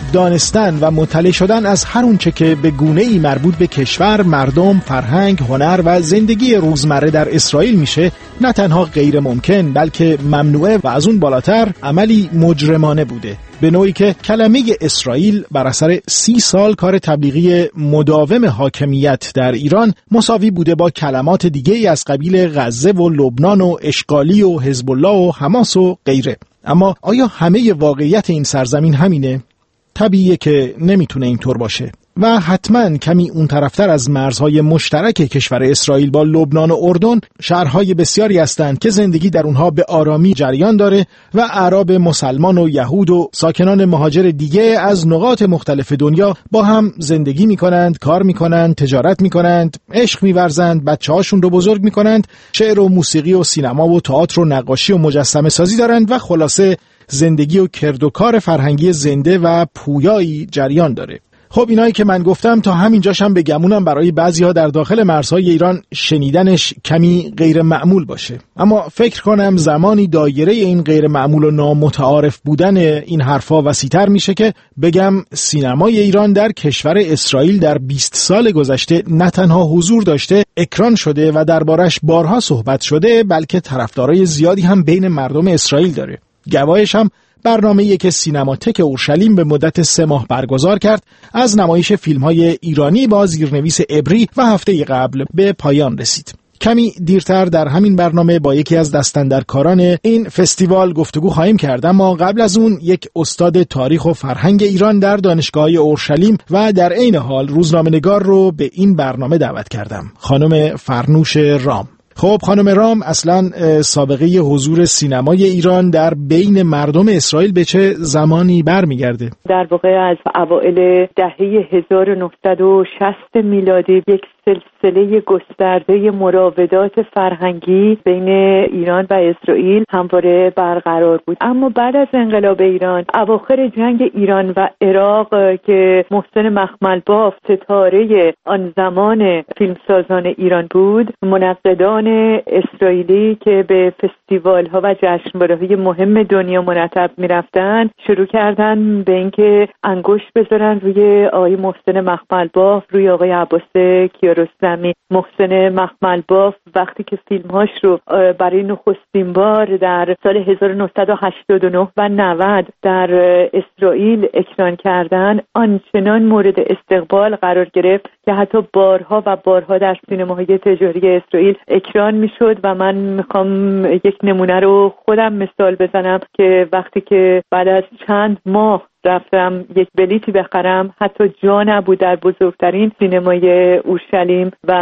Speaker 22: دانستن و مطلع شدن از هر اونچه که به گونه‌ای مربوط به کشور، مردم، فرهنگ، هنر و زندگی روزمره در اسرائیل میشه نه تنها غیر ممکن بلکه ممنوعه و از اون بالاتر عملی مجرمانه بوده، به نوعی که کلمه اسرائیل بر اثر سی سال کار تبلیغی مداوم حاکمیت در ایران مساوی بوده با کلمات دیگه از قبیل غزه و لبنان و اشغالی و حزب الله و حماس و غیره. اما آیا همه واقعیت این سرزمین همینه؟ طبیعیه که نمیتونه اینطور باشه و حتما کمی اون طرفتر از مرزهای مشترک کشور اسرائیل با لبنان و اردن شهرهای بسیاری هستند که زندگی در اونها به آرامی جریان داره و اعراب مسلمان و یهود و ساکنان مهاجر دیگه از نقاط مختلف دنیا با هم زندگی میکنند، کار میکنند، تجارت میکنند، عشق میورزند، بچه‌هاشون رو بزرگ میکنند، شعر و موسیقی و سینما و تئاتر و نقاشی و مجسمه سازی دارند و خلاصه زندگی و کرد و کار فرهنگی زنده و پویایی جریان داره. خب اینایی که من گفتم تا همینجاشم به گمونم برای بعضی‌ها در داخل مرزهای ایران شنیدنش کمی غیر معمول باشه، اما فکر کنم زمانی دایره این غیر معمول و نامتعارف بودن این حرفا وسیع‌تر میشه که بگم سینمای ایران در کشور اسرائیل در بیست سال گذشته نه تنها حضور داشته، اکران شده و دربارش بارها صحبت شده، بلکه طرفدارای زیادی هم بین مردم اسرائیل داره. گواهش هم برنامه‌ای که سینماتک اورشلیم به مدت سه ماه برگزار کرد از نمایش فیلم‌های ایرانی با زیرنویس عبری و هفته قبل به پایان رسید. کمی دیرتر در همین برنامه با یکی از دستاندرکاران این فستیوال گفتگو خواهیم کرد، اما قبل از اون یک استاد تاریخ و فرهنگ ایران در دانشگاه اورشلیم و در عین حال روزنامه‌نگار رو به این برنامه دعوت کردم، خانم فرنوش رام. خب خانم رام، اصلا سابقه حضور سینمای ایران در بین مردم اسرائیل به چه زمانی برمیگرده؟
Speaker 1: در واقع از اوائل دهه هزار و نهصد و شصت میلادی یک سلسله گسترده مراودات فرهنگی بین ایران و اسرائیل همواره برقرار بود. اما بعد از انقلاب ایران، اواخر جنگ ایران و عراق که محسن مخملباف ستاره آن زمان فیلمسازان ایران بود، منقدان اسرائیلی که به فستیوال ها و جشنواره‌های مهم دنیا مرتب می‌رفتن شروع کردن به اینکه انگشت بذارن روی آقای محسن مخملباف، روی آقای عباس کیارستمی. محسن مخملباف وقتی که فیلمهاش رو برای نخستین بار در سال هزار و نهصد و هشتاد و نه و نود در اسرائیل اکران کردن، آنچنان مورد استقبال قرار گرفت که حتی بارها و بارها در سینماهای تجاری اسرائیل اکران میشد و من میخوام یک نمونه رو خودم مثال بزنم که وقتی که بعد از چند ماه رفتم یک بلیتی بخرم، حتی جا نبود در بزرگترین سینمای اورشلیم و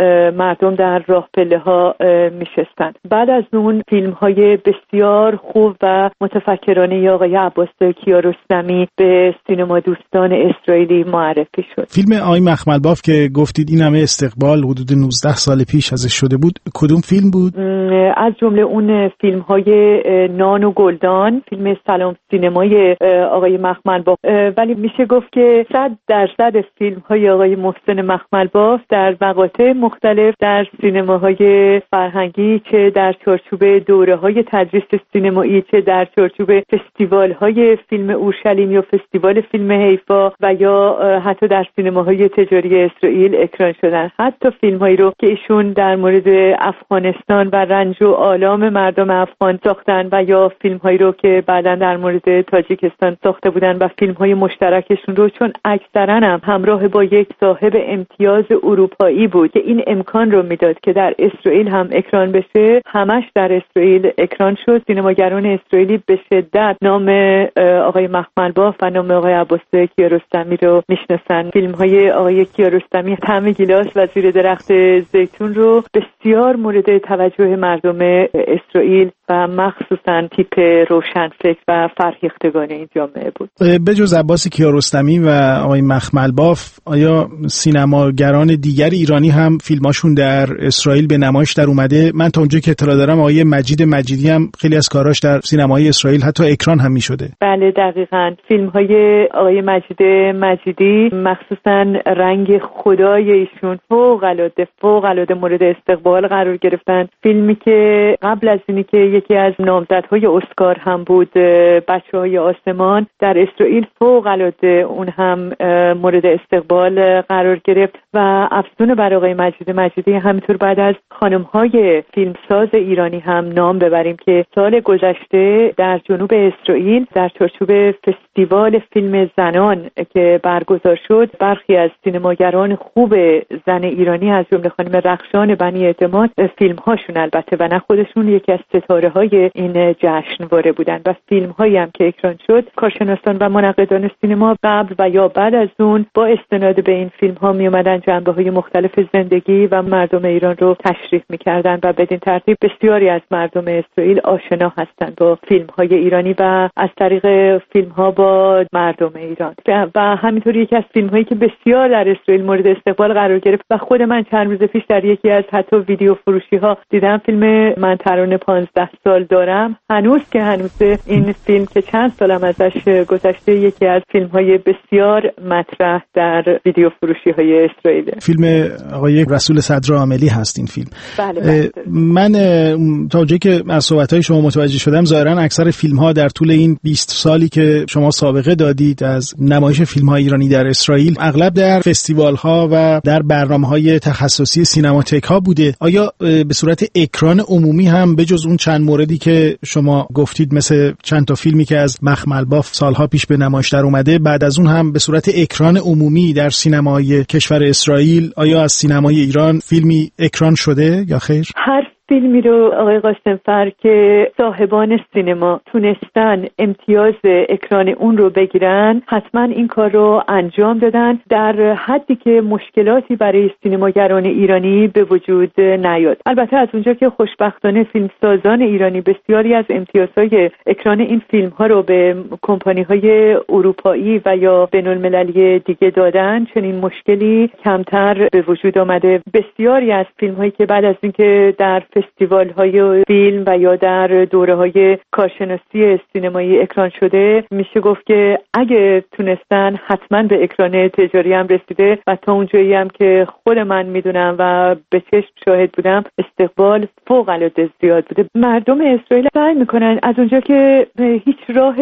Speaker 1: مردم در راه پله ها میشستن. بعد از اون فیلم های بسیار خوب و متفکرانه آقای عباس کیارستمی به سینما دوستان اسرائیلی معرفی شد.
Speaker 22: فیلم آقای مخملباف که گفتید این همه استقبال حدود نوزده سال پیش ازش شده بود، کدوم فیلم بود؟
Speaker 1: از جمله اون فیلم های نان و گلدان، فیلم سلام سینمای آقای مخملباف، ولی میشه گفت که صد درصد فیلم های آقای محسن مخملباف در مقاطع مختلف در سینماهای فرهنگی، چه در چارچوب دوره های تدریس سینمایی، چه در چارچوب فستیوال های فیلم اورشلیم یا فستیوال فیلم حیفا و یا حتی در سینماهای تجاری اسرائیل اکران شدن. حتی فیلم هایی رو که ایشون در مورد افغانستان و رنج و آلام مردم افغان ساختن و یا فیلم هایی رو که بعداً در مورد تاجیکستان ساخته بودن و فیلم های مشترکشون رو، چون اکثرا هم همراه با یک صاحب امتیاز اروپایی بود که این امکان رو میداد که در اسرائیل هم اکران بشه، همش در اسرائیل اکران شد. سینماگران اسرائیلی به شدت نام آقای مخملباف و نام آقای عباس کیارستمی رو میشناسن. فیلم های آقای کیارستمی، طعم گیلاس و زیر درخت زیتون رو بسیار مورد توجه مردم اسرائیل و مخصوصا تیپ روشنفکر و فرهیختگان این جامعه بود.
Speaker 22: به جز عباس کیارستمی و آقای مخملباف، آیا سینماگران دیگر ایرانی هم فیلماشون در اسرائیل به نمایش در اومده؟ من تا اونجایی که اطلاع دارم آقای مجید مجیدی هم خیلی از کاراش در سینمای اسرائیل حتی اکران هم میشده.
Speaker 1: بله دقیقاً. فیلم های آقای مجید مجیدی مخصوصا رنگ خدای ایشون فوق العاده فوق العاده مورد استقبال قرار گرفتن. فیلمی که قبل از اینی که یکی از نامزدهای اسکار هم بود، بچه‌های آسمان، در اسرائیل فوق العاده اون هم مورد استقبال قرار گرفت و افزون بر آقای مجید مجیدی همینطور بعد از خانم‌های فیلمساز ایرانی هم نام ببریم که سال گذشته در جنوب اسرائیل در چارچوب فستیوال فیلم زنان که برگزار شد برخی از سینماگران خوب زن ایرانی از جمله خانم رخشان بنی اعتماد فیلم‌هاشون البته و نه خودشون یکی از ستاره‌های این جشنواره بودن و فیلم‌هایی هم که اکران شد کارشناسان و منقدان سینما قبل و یا بعد از اون با استناد به این فیلم‌ها می‌اومدن جنبه‌های مختلف زندگی و مردم ایران رو تشریح می‌کردن و بدین ترتیب بسیاری از مردم اسرائیل آشنا هستند با فیلم‌های ایرانی و از طریق فیلم‌ها با مردم ایران و همینطور یکی از فیلم‌هایی که بسیار در اسرائیل مورد استقبال قرار گرفت و خود من چند روز پیش در یکی از حتی ویدیو فروشی‌ها دیدم فیلم من ترانه پانزده سال دارم هنوز که هنوز این فیلم که چند سالم ازش گذشته یکی از فیلم‌های بسیار مطرح در ویدیو فروشی‌های اسرائیل.
Speaker 22: فیلم آقای رسول صدر عاملی هست این فیلم.
Speaker 1: بله بله.
Speaker 22: من تا اونجایی که از صحبت‌های شما متوجه شدم ظاهراً اکثر فیلم‌ها در طول این بیست سالی که شما سابقه دادید از نمایش فیلم‌های ایرانی در اسرائیل اغلب در فستیوال‌ها و در برنامه‌های تخصصی سینماتک‌ها بوده. آیا به صورت اکران عمومی هم بجز اون چند موردی که شما گفتید مثل چند تا فیلمی که از مخمل باف سالها پیش به نمایش در اومده بعد از اون هم به صورت اکران عمومی در سینمای کشور اسرائیل آیا از سینمای ایران فیلمی اکران شده یا خیر؟
Speaker 1: هر فیلمی رو آقای قاسمفر که صاحبان سینما تونستن امتیاز اکران اون رو بگیرن حتما این کار رو انجام دادن در حدی که مشکلاتی برای سینماگران ایرانی به وجود نیاد. البته از اونجا که خوشبختانه فیلمسازان ایرانی بسیاری از امتیازهای اکران این فیلم ها رو به کمپانی‌های اروپایی و یا بین‌المللی دیگه دادن چنین مشکلی کمتر به وجود آمده. بسیاری از فیلم هایی که بعد از اینکه در فستیوال های فیلم و یا در دوره های کارشناسی سینمایی اکران شده میشه گفت که اگه تونستن حتما به اکران تجاری هم رسیده و تا اونجایی هم که خود من میدونم و به چشم شاهد بودم استقبال فوق العاده زیاد بوده. مردم اسرائیل سعی میکنن از اونجا که هیچ راه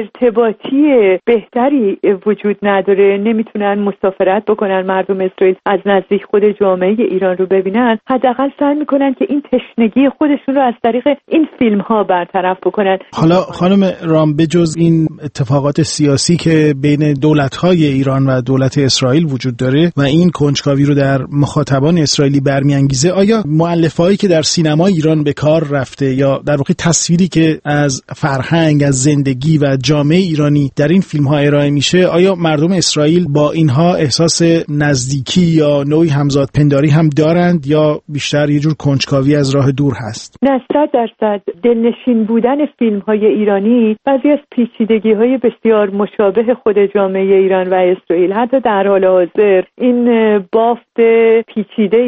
Speaker 1: ارتباطی بهتری وجود نداره نمیتونن مسافرت بکنن مردم اسرائیل از نزدیک خود جامعه ایران رو ببینن حداقل سعی میکنن که این تشنگی خودشون رو از طریق این فیلم ها برطرف بکنن.
Speaker 22: حالا خانم رام بجز این اتفاقات سیاسی که بین دولت های ایران و دولت اسرائیل وجود داره و این کنجکاوی رو در مخاطبان اسرائیلی برمیانگیزه آیا مؤلفه‌هایی که در سینما ایران به کار رفته یا در واقع تصویری که از فرهنگ از زندگی و جامعه ایرانی در این فیلم ها ارائه میشه آیا مردم اسرائیل با اینها احساس نزدیکی یا نوعی همزاد پنداری هم دارند یا بیشتر یه جور کنجکاوی از راه دور هست؟
Speaker 1: نه صد درصد دلنشین بودن فیلم های ایرانی بعضی از پیچیدگی های بسیار مشابه خود جامعه ایران و اسرائیل حتی در حال حاضر این بافت پیچیده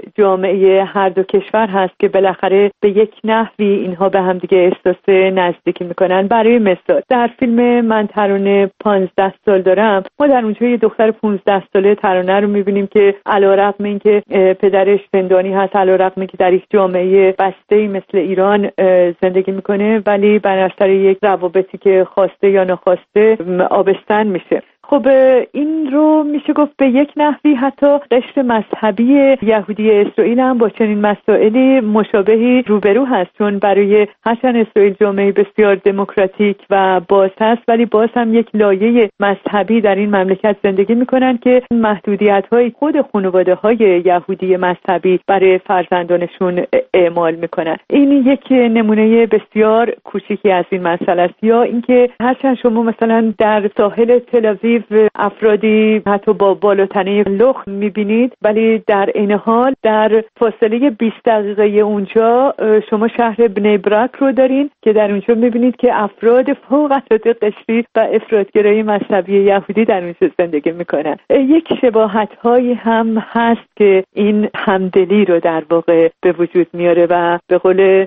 Speaker 1: جامعه هر دو کشور هست که بالاخره به یک نحوی اینها به هم دیگه احساس نزدیکی میکنن. برای مثال در فیلم من ترانه پانزده سال دارم ما در اونجا یه دختر پانزده ساله ترانه رو میبینیم که علیرغم اینکه پدرش زندانی هست علیرغم اینکه در یک جامعه بسته‌ای مثل ایران زندگی میکنه ولی بر اثر یک روابطی که خواسته یا ناخواسته آبستن میشه. خب این رو میشه گفت به یک نحوی حتی قشر مذهبی یهودی اسرائیل هم با چنین مسائلی مشابهی روبرو هست چون برای هرچند اسرائیل جامعه بسیار دموکراتیک و باز هست ولی باز هم یک لایه مذهبی در این مملکت زندگی میکنن که محدودیت‌های خود خانواده‌های یهودی مذهبی برای فرزندانشون اعمال میکنن. این یک نمونه بسیار کوچیکی از این مسئله است. یا اینکه هرچند شما مثلا در ساحل تل افرادی حتی با بالاتنه لخت میبینید ولی در این حال در فاصله بیست دقیقه اونجا شما شهر بنی برک رو دارین که در اونجا میبینید که افراد فوق العاده قشری و افراطگرای مذهبی یهودی در اونجا زندگی میکنن. یک شباهت هایی هم هست که این همدلی رو در واقع به وجود میاره و به قول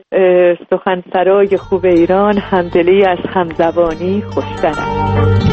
Speaker 1: سخنسرای خوب ایران همدلی از همزبانی خوشتر است.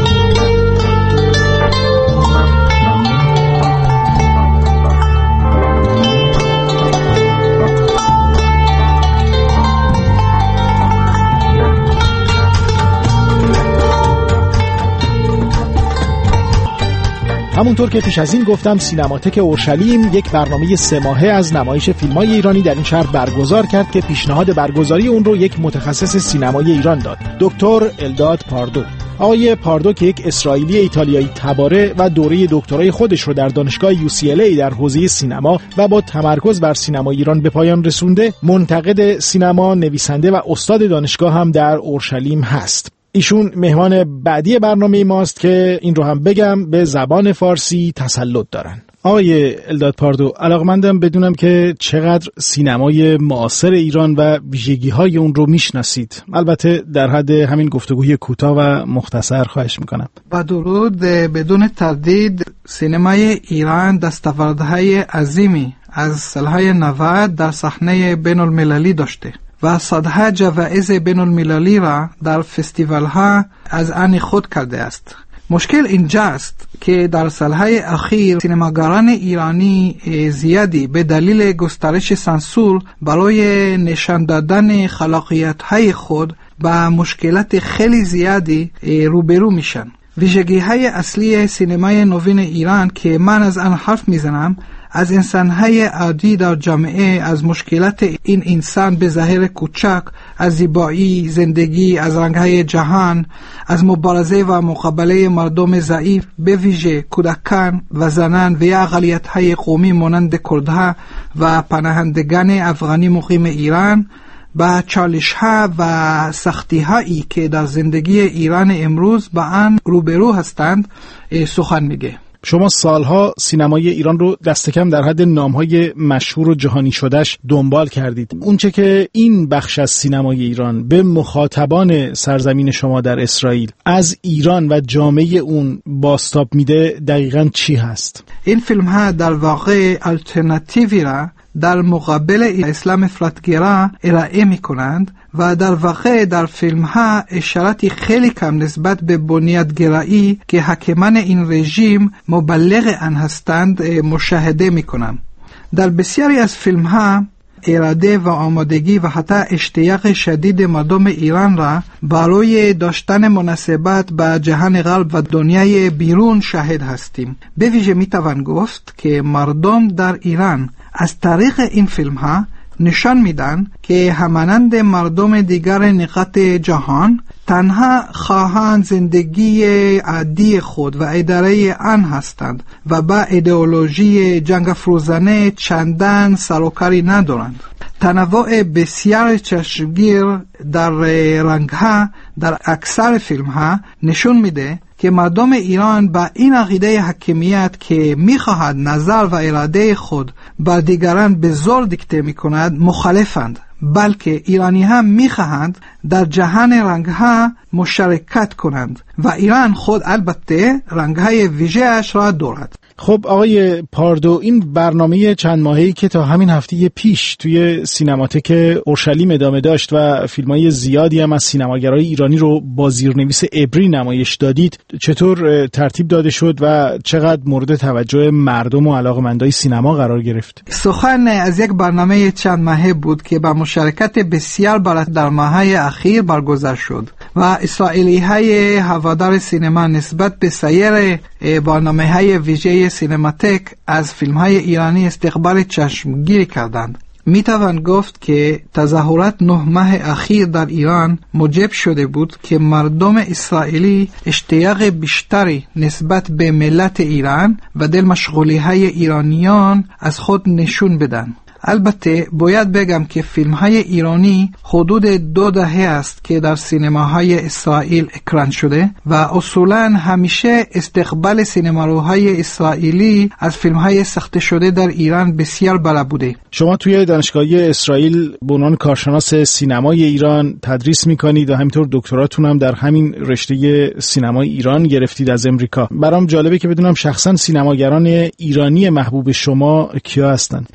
Speaker 22: همونطور که پیش از این گفتم سینماتک اورشلیم یک برنامه سه ماهه از نمایش فیلم‌های ایرانی در این شهر برگزار کرد که پیشنهاد برگزاری اون رو یک متخصص سینمای ایران داد، دکتر الداد پاردو. آقای پاردو که یک اسرائیلی ایتالیایی تباره و دوره دکترای خودش رو در دانشگاه یو سی ال ای در حوزه سینما و با تمرکز بر سینما ایران به پایان رسونده، منتقد سینما، نویسنده و استاد دانشگاه هم در اورشلیم هست. ایشون مهمان بعدی برنامه ماست که این رو هم بگم به زبان فارسی تسلط دارن. آقای الداد پاردو، علاقمندم بدونم که چقدر سینمای معاصر ایران و ویژگی‌های اون رو میشناسید. البته در حد همین گفتگوی کوتاه و مختصر خواهش میکنم.
Speaker 5: با درود، بدون تردید سینمای ایران دستاوردهای عظیمی از سالهای نود در صحنه بین المللی داشته و صدها جوایز بین المللی را در فستیوال ها از آن خود کرده است. مشکل اینجاست که در سالهای اخیر سینماگران ایرانی زیادی به دلیل گسترش سانسور برای نشان دادن خلاقیت های خود با مشکلات خیلی زیادی روبرو میشن. ویژگی های اصلی سینمای نوین ایران که من از آن حرف میزنم، از انسانهای عادی در جامعه، از مشکلات این انسان به ظاهر کوچک، از زیبایی زندگی، از رنگهای جهان، از مبارزه و مقابله مردم ضعیف به ویژه کودکان و زنان و اقلیت‌های قومی مانند کردها و پناهندگان افغانی مقیم ایران، با چالش‌ها و سختی‌هایی که در زندگی ایران امروز با آن روبرو هستند سخن میگه.
Speaker 22: شما سالها سینمای ایران رو دست کم در حد نامهای مشهور و جهانی شدهش دنبال کردید. اونچه که این بخش از سینمای ایران به مخاطبان سرزمین شما در اسرائیل از ایران و جامعه اون بازتاب میده دقیقاً چی هست؟
Speaker 5: این فیلم ها در واقع الٹرناتیوی را در مقابل اسلام افراط‌گرا ارائه می کنند و در واقع در فیلم ها اشاراتی خیلی کم نسبت به بنیادگرایی که حاکمان این رژیم مبلغ آن هستند مشاهده می کنند. در بسیاری از فیلم ها اراده و آمادگی و حتی اشتیاق شدید مردم ایران را برای داشتن مناسبت با جهان غرب و دنیای بیرون شاهد هستیم. به ویژه می توان گفت که مردم در ایران از طریق این فیلم ها نشان میدن که همانند مردم دیگر نقاط جهان تنها خواهان زندگی عادی خود و اداره آن هستند و با ایدئولوژی جنگ افروزانه چندان سروکاری ندارند. تنوع بسیار چشمگیر در رنگ‌ها در اکثر فیلم‌ها نشون میده که مردم ایران با این عقیده حاکمیت که میخواهد نظر و اراده خود بر دیگران به زور دیکته میکند مخالفند، بلکه ایرانی هم میخواهند در جهان رنگ‌ها مشارکت کنند و ایران خود البته رنگ‌های ویژه‌اش را دارد.
Speaker 22: خب آقای پاردو، این برنامه چند ماهه‌ای که تا همین هفته پیش توی سینماتک اورشلیم ادامه داشت و فیلم‌های زیادی هم از سینماگرای ایرانی رو با زیرنویس عبری نمایش دادید، چطور ترتیب داده شد و چقدر مورد توجه مردم و علاقه‌مندای سینما قرار گرفت؟
Speaker 5: سخن از یک برنامه چند ماهه بود که با مشارکت بسیار بالا در ماه‌های اخیر برگزار شد و اسرائیلی‌های هوادار سینما نسبت به سایر برنامه‌های ویژه سینماتک از فیلم‌های ایرانی استقبال چشمگیری کردند. می توان گفت که تظاهرات نه ماه اخیر در ایران موجب شده بود که مردم اسرائیلی اشتیاق بیشتری نسبت به ملت ایران و دل مشغولی‌های ایرانیان از خود نشون بدن. البته باید بگم که فیلم‌های ایرانی حدود دو دهه است که در سینماهای اسرائیل اکران شده و اصولاً همیشه استقبال سینماروهای اسرائیلی از فیلم‌های ساخته شده در ایران بسیار بالا بوده.
Speaker 22: شما توی دانشگاهی اسرائیل به عنوان کارشناس سینمای ایران تدریس می‌کنید و همینطور دکتراتون هم در همین رشته سینمای ایران گرفتید از امریکا. برام جالبه که بدونم شخصاً سینماگران ایرانی محبوب شما کیا هستند؟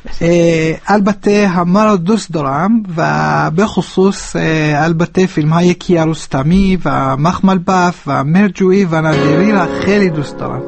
Speaker 5: البته همه را دوست دارم و به خصوص البته فیلم های کیارستمی و مخمل بف و مرجویی و نادری را خیلی دوست دارم.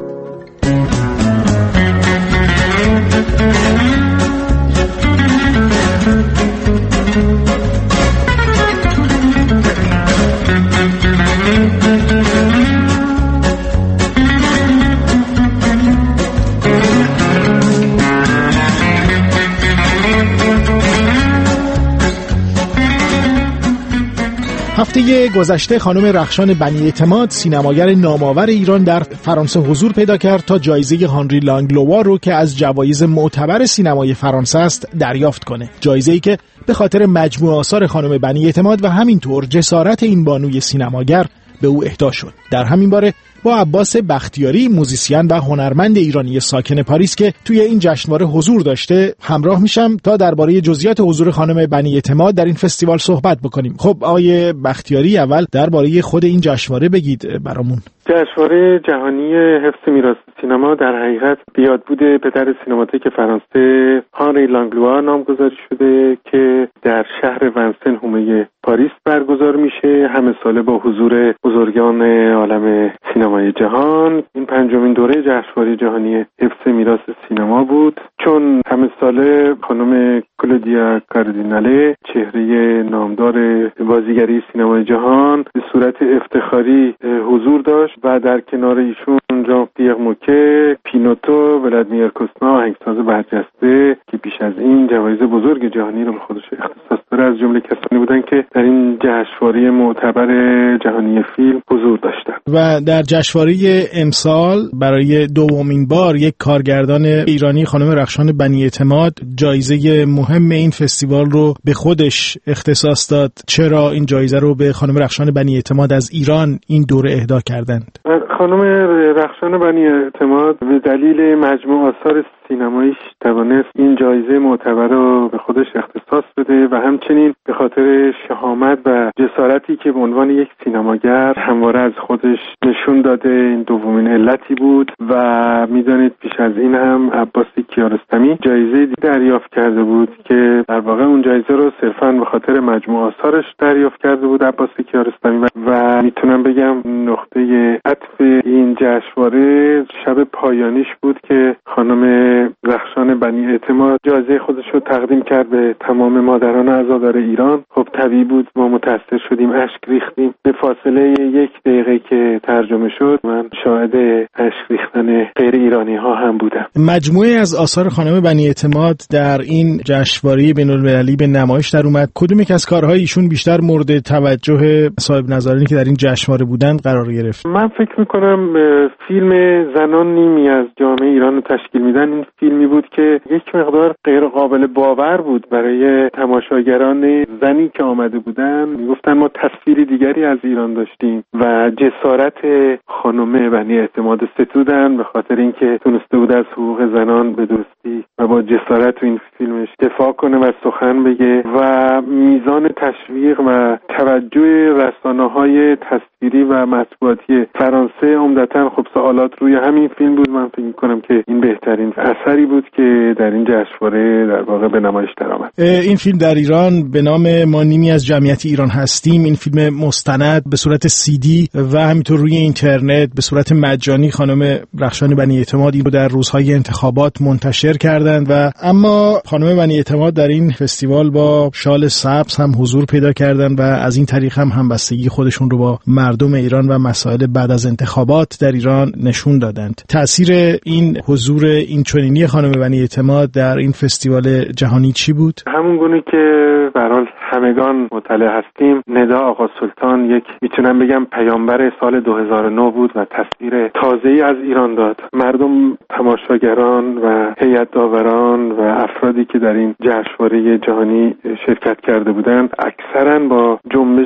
Speaker 22: هفته گذشته خانم رخشان بنی اعتماد سینماگر نامآور ایران در فرانسه حضور پیدا کرد تا جایزه هانری لانگلوا رو که از جوایز معتبر سینمای فرانسه است دریافت کنه. جایزه‌ای که به خاطر مجموع آثار خانم بنی اعتماد و همینطور جسارت این بانوی سینماگر به او اهدا شد. در همین باره با عباس بختیاری، موزیسین و هنرمند ایرانی ساکن پاریس که توی این جشنواره حضور داشته همراه میشم تا درباره جزئیات حضور خانم بنی اعتماد در این فستیوال صحبت بکنیم. خب آقای بختیاری، اول درباره خود این جشنواره بگید برامون.
Speaker 6: جشنواره جهانی حفظ میراث سینما در حقیقت بیادبود پدر سینماتیک فرانسه هانری لانگلوا نامگذاری شده که در شهر ونسن حومه پاریس برگزار میشه، همه ساله با حضور بزرگان عالم سینمای جهان. این پنجمین دوره جشنواره جهانی حفظ میراث سینما بود، چون همه ساله خانم کلودیا کاردیناله، چهره نامدار بازیگری سینمای جهان، به صورت افتخاری حضور داشت و در کنار ایشون ژان پییر موکه، پینوتو، ولادیمیر کوسنا، آهنگساز برجسته که پیش از این جوایز بزرگ جهانی رو به خودش اختصاص داره، از جمله کسانی بودن که در این جشنواره معتبر جهانی فیلم حضور داشتند.
Speaker 22: و در جشنواره امسال برای دومین بار یک کارگردان ایرانی خانم رخشان بنی اعتماد جایزه مهم این فستیوال رو به خودش اختصاص داد. چرا این جایزه رو به خانم رخشان بنی اعتماد از ایران این دوره اهدا کردند؟
Speaker 6: خانم رخشان بنی اعتماد به دلیل مجموع آثار سینماییش توانست این جایزه معتبر رو به خودش اختصاص بده و همچنین به خاطر شهامت و جسارتی که به عنوان یک سینماگر همواره از خودش نشون داده این دومین علتی بود. و میدانید پیش از این هم عباس کیارستمی جایزه دریافت کرده بود که در واقع اون جایزه رو صرفاً به خاطر مجموع آثارش دریافت کرده بود عباس کیارستمی. و میتونم بگم نقطه عطف این جشنواره شب پایانیش بود که خانم رخشان بنی اعتماد جایزه خودش رو تقدیم کرد به تمام مادران عزادار ایران. خب طبیعی بود ما متأثر شدیم، اشک ریختیم. به فاصله یک دقیقه که ترجمه شد من شاهد اشک ریختن غیر ایرانی ها هم بودم.
Speaker 22: مجموعه از آثار خانم بنی اعتماد در این جشنواره بین‌المللی به نمایش در اومد. کدوم یک از کارهای ایشون بیشتر مورد توجه صاحب نظرانی که در این جشنواره بودند قرار گرفت؟
Speaker 6: من فکر میکنم فیلم زنان نیمی از جامعه ایران رو تشکیل میدن این فیلمی بود که یک مقدار غیر قابل باور بود برای تماشاگران زنی که آمده بودن. میگفتن ما تصویری دیگری از ایران داشتیم و جسارت خانم بنی اعتماد ستودن به خاطر اینکه تونسته بود از حقوق زنان به درستی و با جسارت تو این فیلمش دفاع کنه و سخن بگه. و میزان تشویق و توجه رسانه‌های تصویری و مطبوعاتی فرانسه عمدتاً خب سوالات روی همین فیلم بود. من فکر می‌کنم که این بهترین اثری بود که در این جشنواره در واقع به نمایش درآمد.
Speaker 22: این فیلم در ایران به نام ما نیمی از جمعیت ایران هستیم، این فیلم مستند به صورت سی دی و همینطور روی اینترنت به صورت مجانی خانم رخشان بنی اعتماد این رو در روزهای انتخابات منتشر کردند. و اما خانم بنی اعتماد در این فستیوال با شال سبز هم حضور پیدا کردند و از این طریق هم همبستگی خودشون رو با مردم ایران و مسائل بعد از انتخابات در ایران نشون دادند. تأثیر این حضور این چنینی خانم بنی اعتماد در این فستیوال جهانی چی بود؟
Speaker 6: همون گونه که به هر حال همگان مطلع هستیم، ندا آقا سلطان یک میتونم بگم پیامبر سال دو هزار و نه بود و تصویر تازه‌ای از ایران داد. مردم، تماشاگران و هیئت داوران و افرادی که در این جشنواره جهانی شرکت کرده بودند اکثرا با جنبش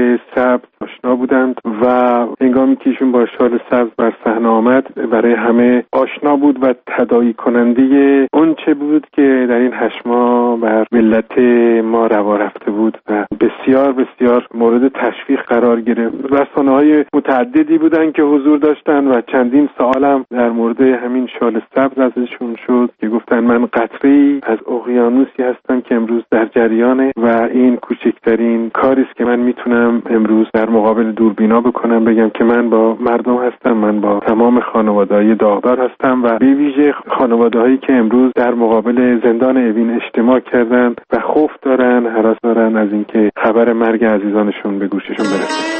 Speaker 6: سبز آشنا بودند و هنگامی که ایشون با شال سبز بر صحنه آمد برای همه آشنا بود و تداعی کننده اون چه بود که در این هشت ماه بر ملت ما روا رفته بود و بسیار بسیار مورد تشویق قرار گرفت. رسانه‌های متعددی بودند که حضور داشتند و چندین سوالم در مورد همین شال سبز ازشون شد که گفتن من قطره‌ای از اقیانوسی هستم که امروز در جریانه و این کوچکترین کاری است که من میتونم امروز در مقابل دوربینا بکنم، بگم که من با مردم هستم، من با تمام خانواده‌های داغدار هستم و به ویژه خانواده‌هایی که امروز در مقابل زندان اوین اجتماع کردن و خوف دارن، هراس دارن از اینکه خبر مرگ عزیزانشون به گوششون برسه.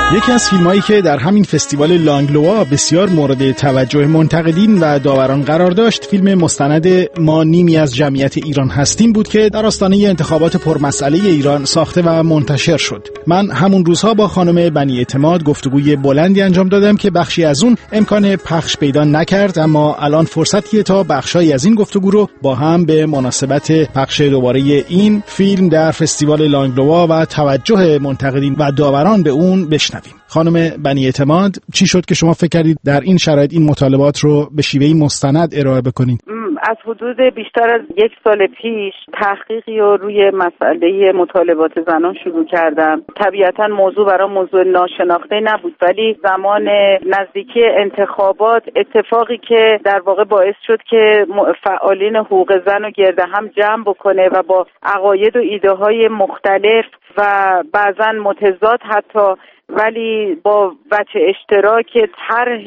Speaker 22: یکی از فیلمایی که در همین فستیوال لانگلوا بسیار مورد توجه منتقدین و داوران قرار داشت، فیلم مستند ما نیمی از جمعیت ایران هستیم بود که در آستانه انتخابات پرمسئله ایران ساخته و منتشر شد. من همون روزها با خانم بنی اعتماد گفتگوی بلندی انجام دادم که بخشی از اون امکان پخش پیدا نکرد، اما الان فرصتیه تا بخشایی از این گفتگو رو با هم به مناسبت پخش دوباره این فیلم در فستیوال لانگلوا و توجه منتقدین و داوران به اون بشنویم. خانم بنی اعتماد، چی شد که شما فکر کردید در این شرایط این مطالبات رو به شیوهی مستند ارائه بکنید؟
Speaker 1: از حدود بیشتر از یک سال پیش تحقیقی رو روی مسئله مطالبات زنان شروع کردم. طبیعتاً موضوع برای موضوع ناشناخته نبود، ولی زمان نزدیکی انتخابات اتفاقی که در واقع باعث شد که فعالین حقوق زن رو گرد هم جمع بکنه و با عقاید و ایده های مختلف و بعضاً متضاد حتی، ولی با وجه اشتراک طرح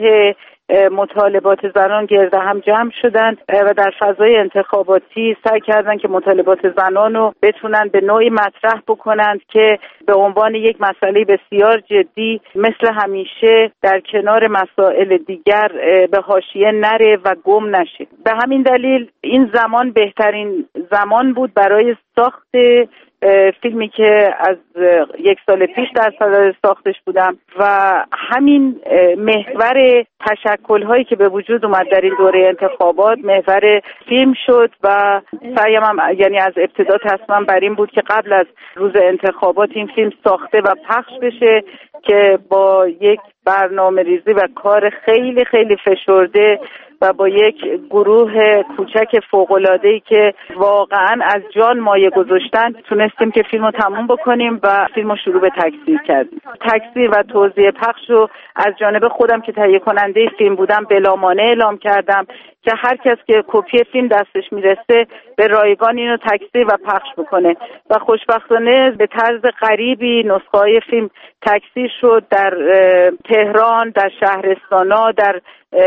Speaker 1: مطالبات زنان گرد هم جمع شدن و در فضای انتخاباتی سعی کردن که مطالبات زنان رو بتونن به نوعی مطرح بکنند که به عنوان یک مسئله بسیار جدی مثل همیشه در کنار مسائل دیگر به حاشیه نره و گم نشه. به همین دلیل این زمان بهترین زمان بود برای ساخت فیلمی که از یک سال پیش در صدد ساختش بودم و همین محور تشکل‌هایی که به وجود اومد در این دوره انتخابات محور فیلم شد و سعیم هم یعنی از ابتدا تصمیم بر این بود که قبل از روز انتخابات این فیلم ساخته و پخش بشه که با یک برنامه ریزی و کار خیلی خیلی فشرده و با یک گروه کوچک فوق‌العاده‌ای که واقعاً از جان مایه گذاشتن تونستیم که فیلمو تموم بکنیم و فیلمو شروع به تکثیر کردیم. تکثیر و توزیع پخش رو از جانب خودم که تهیه کننده فیلم بودم بلامانع اعلام کردم که هر کس که کپی فیلم دستش میرسه به رایگان اینو تکثیر و پخش بکنه و خوشبختانه به طرز غریبی نسخه‌های فیلم تکثیر شد در تهران، در شهرستانا، در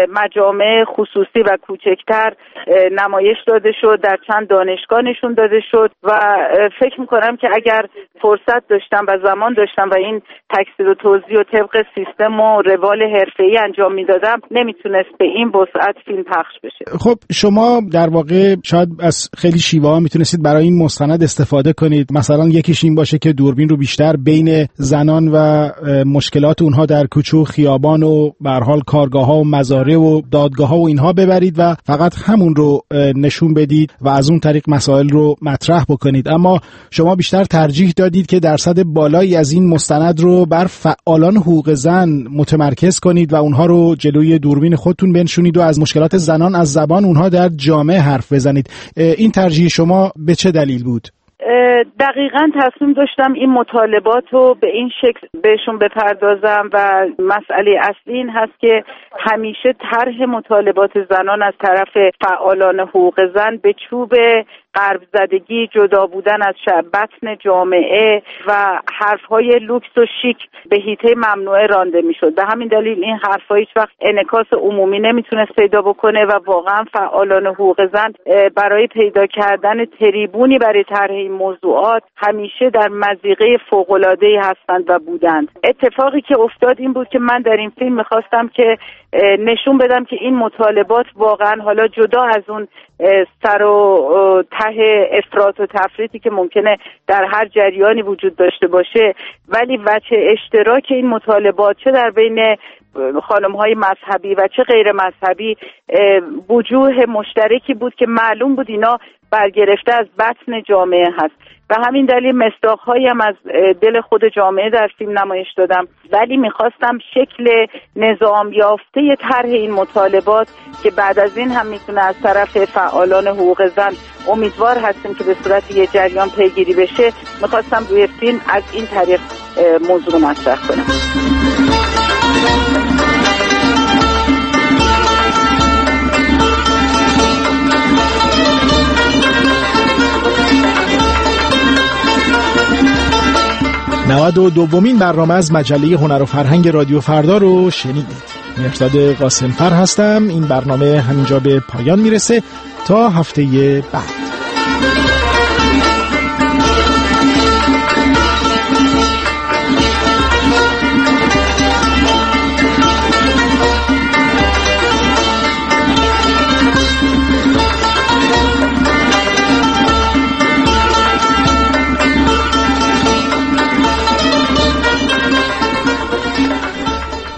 Speaker 1: مجامع خصوصی و کوچکتر نمایش داده شد، در چند دانشگاه نشون داده شد و فکر میکنم که اگر فرصت داشتم و زمان داشتم و این تکثیر و توزیع و طبق سیستم و روال حرفه‌ای انجام میدادم نمیتونست به این وسعت فیلم پخش بشه.
Speaker 22: خب شما در واقع شاید از خیلی شیوه ها میتونستید برای این مستند استفاده کنید. مثلا یکیش این باشه که دوربین رو بیشتر بین زنان و مشکلات اونها در کوچه و خیابان و به هر حال کارگاه ها و مزارع و دادگاه ها و اینها ببرید و فقط همون رو نشون بدید و از اون طریق مسائل رو مطرح بکنید. اما شما بیشتر ترجیح دادید که درصد بالایی از این مستند رو بر فعالان حقوق زن متمرکز کنید و اونها رو جلوی دوربین خودتون بنشونید و از مشکلات زنان از زبان اونها در جامعه حرف بزنید. این ترجیح شما به چه دلیل بود؟
Speaker 1: دقیقاً تصمیم داشتم این مطالبات رو به این شکل بهشون بپردازم و مسئله اصلی این هست که همیشه طرح مطالبات زنان از طرف فعالان حقوق زن به چوب غرب زدگی، جدا بودن از بطن جامعه و حرفهای لوکس و شیک به حیطه ممنوعه رانده میشد. به همین دلیل این حرفها هیچ وقت انعکاس عمومی نمیتونست پیدا بکنه و واقعا فعالان حقوق زن برای پیدا کردن تریبونی برای طرح این موضوعات همیشه در مضیقه فوق‌العاده‌ای هستند و بودند. اتفاقی که افتاد این بود که من در این فیلم میخواستم که نشون بدم که این مطالبات واقعا حالا جدا از اون سر و ته افراط و تفریطی که ممکنه در هر جریانی وجود داشته باشه، ولی وجه اشتراک این مطالبات چه در بین خانم‌های مذهبی و چه غیر مذهبی وجوه مشترکی بود که معلوم بود اینا برگرفته از بطن جامعه هست. و همین دلیل مصداق‌هایی هم از دل خود جامعه در فیلم نمایش دادم، ولی میخواستم شکل نظام یافته طرح این مطالبات که بعد از این هم میتونه از طرف فعالان حقوق زن امیدوار هستیم که به صورت یه جریان پیگیری بشه، میخواستم روی فیلم از این طریق موضوع رو مطرح کنم.
Speaker 22: نود و دومین برنامه از مجله هنر و فرهنگ رادیو فردا رو شنیدید. مهرداد قاسمفر هستم. این برنامه همینجا به پایان میرسه تا هفته بعد.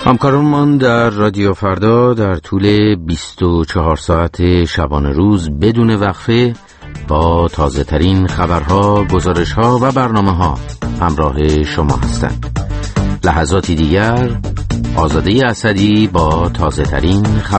Speaker 3: همکارانمان در رادیو فردا در طول بیست و چهار ساعت شبانه روز بدون وقفه با تازه ترین خبرها، گزارشها و برنامه ها همراه شما هستند. لحظاتی دیگر آزاده اسدی با تازه ترین خبر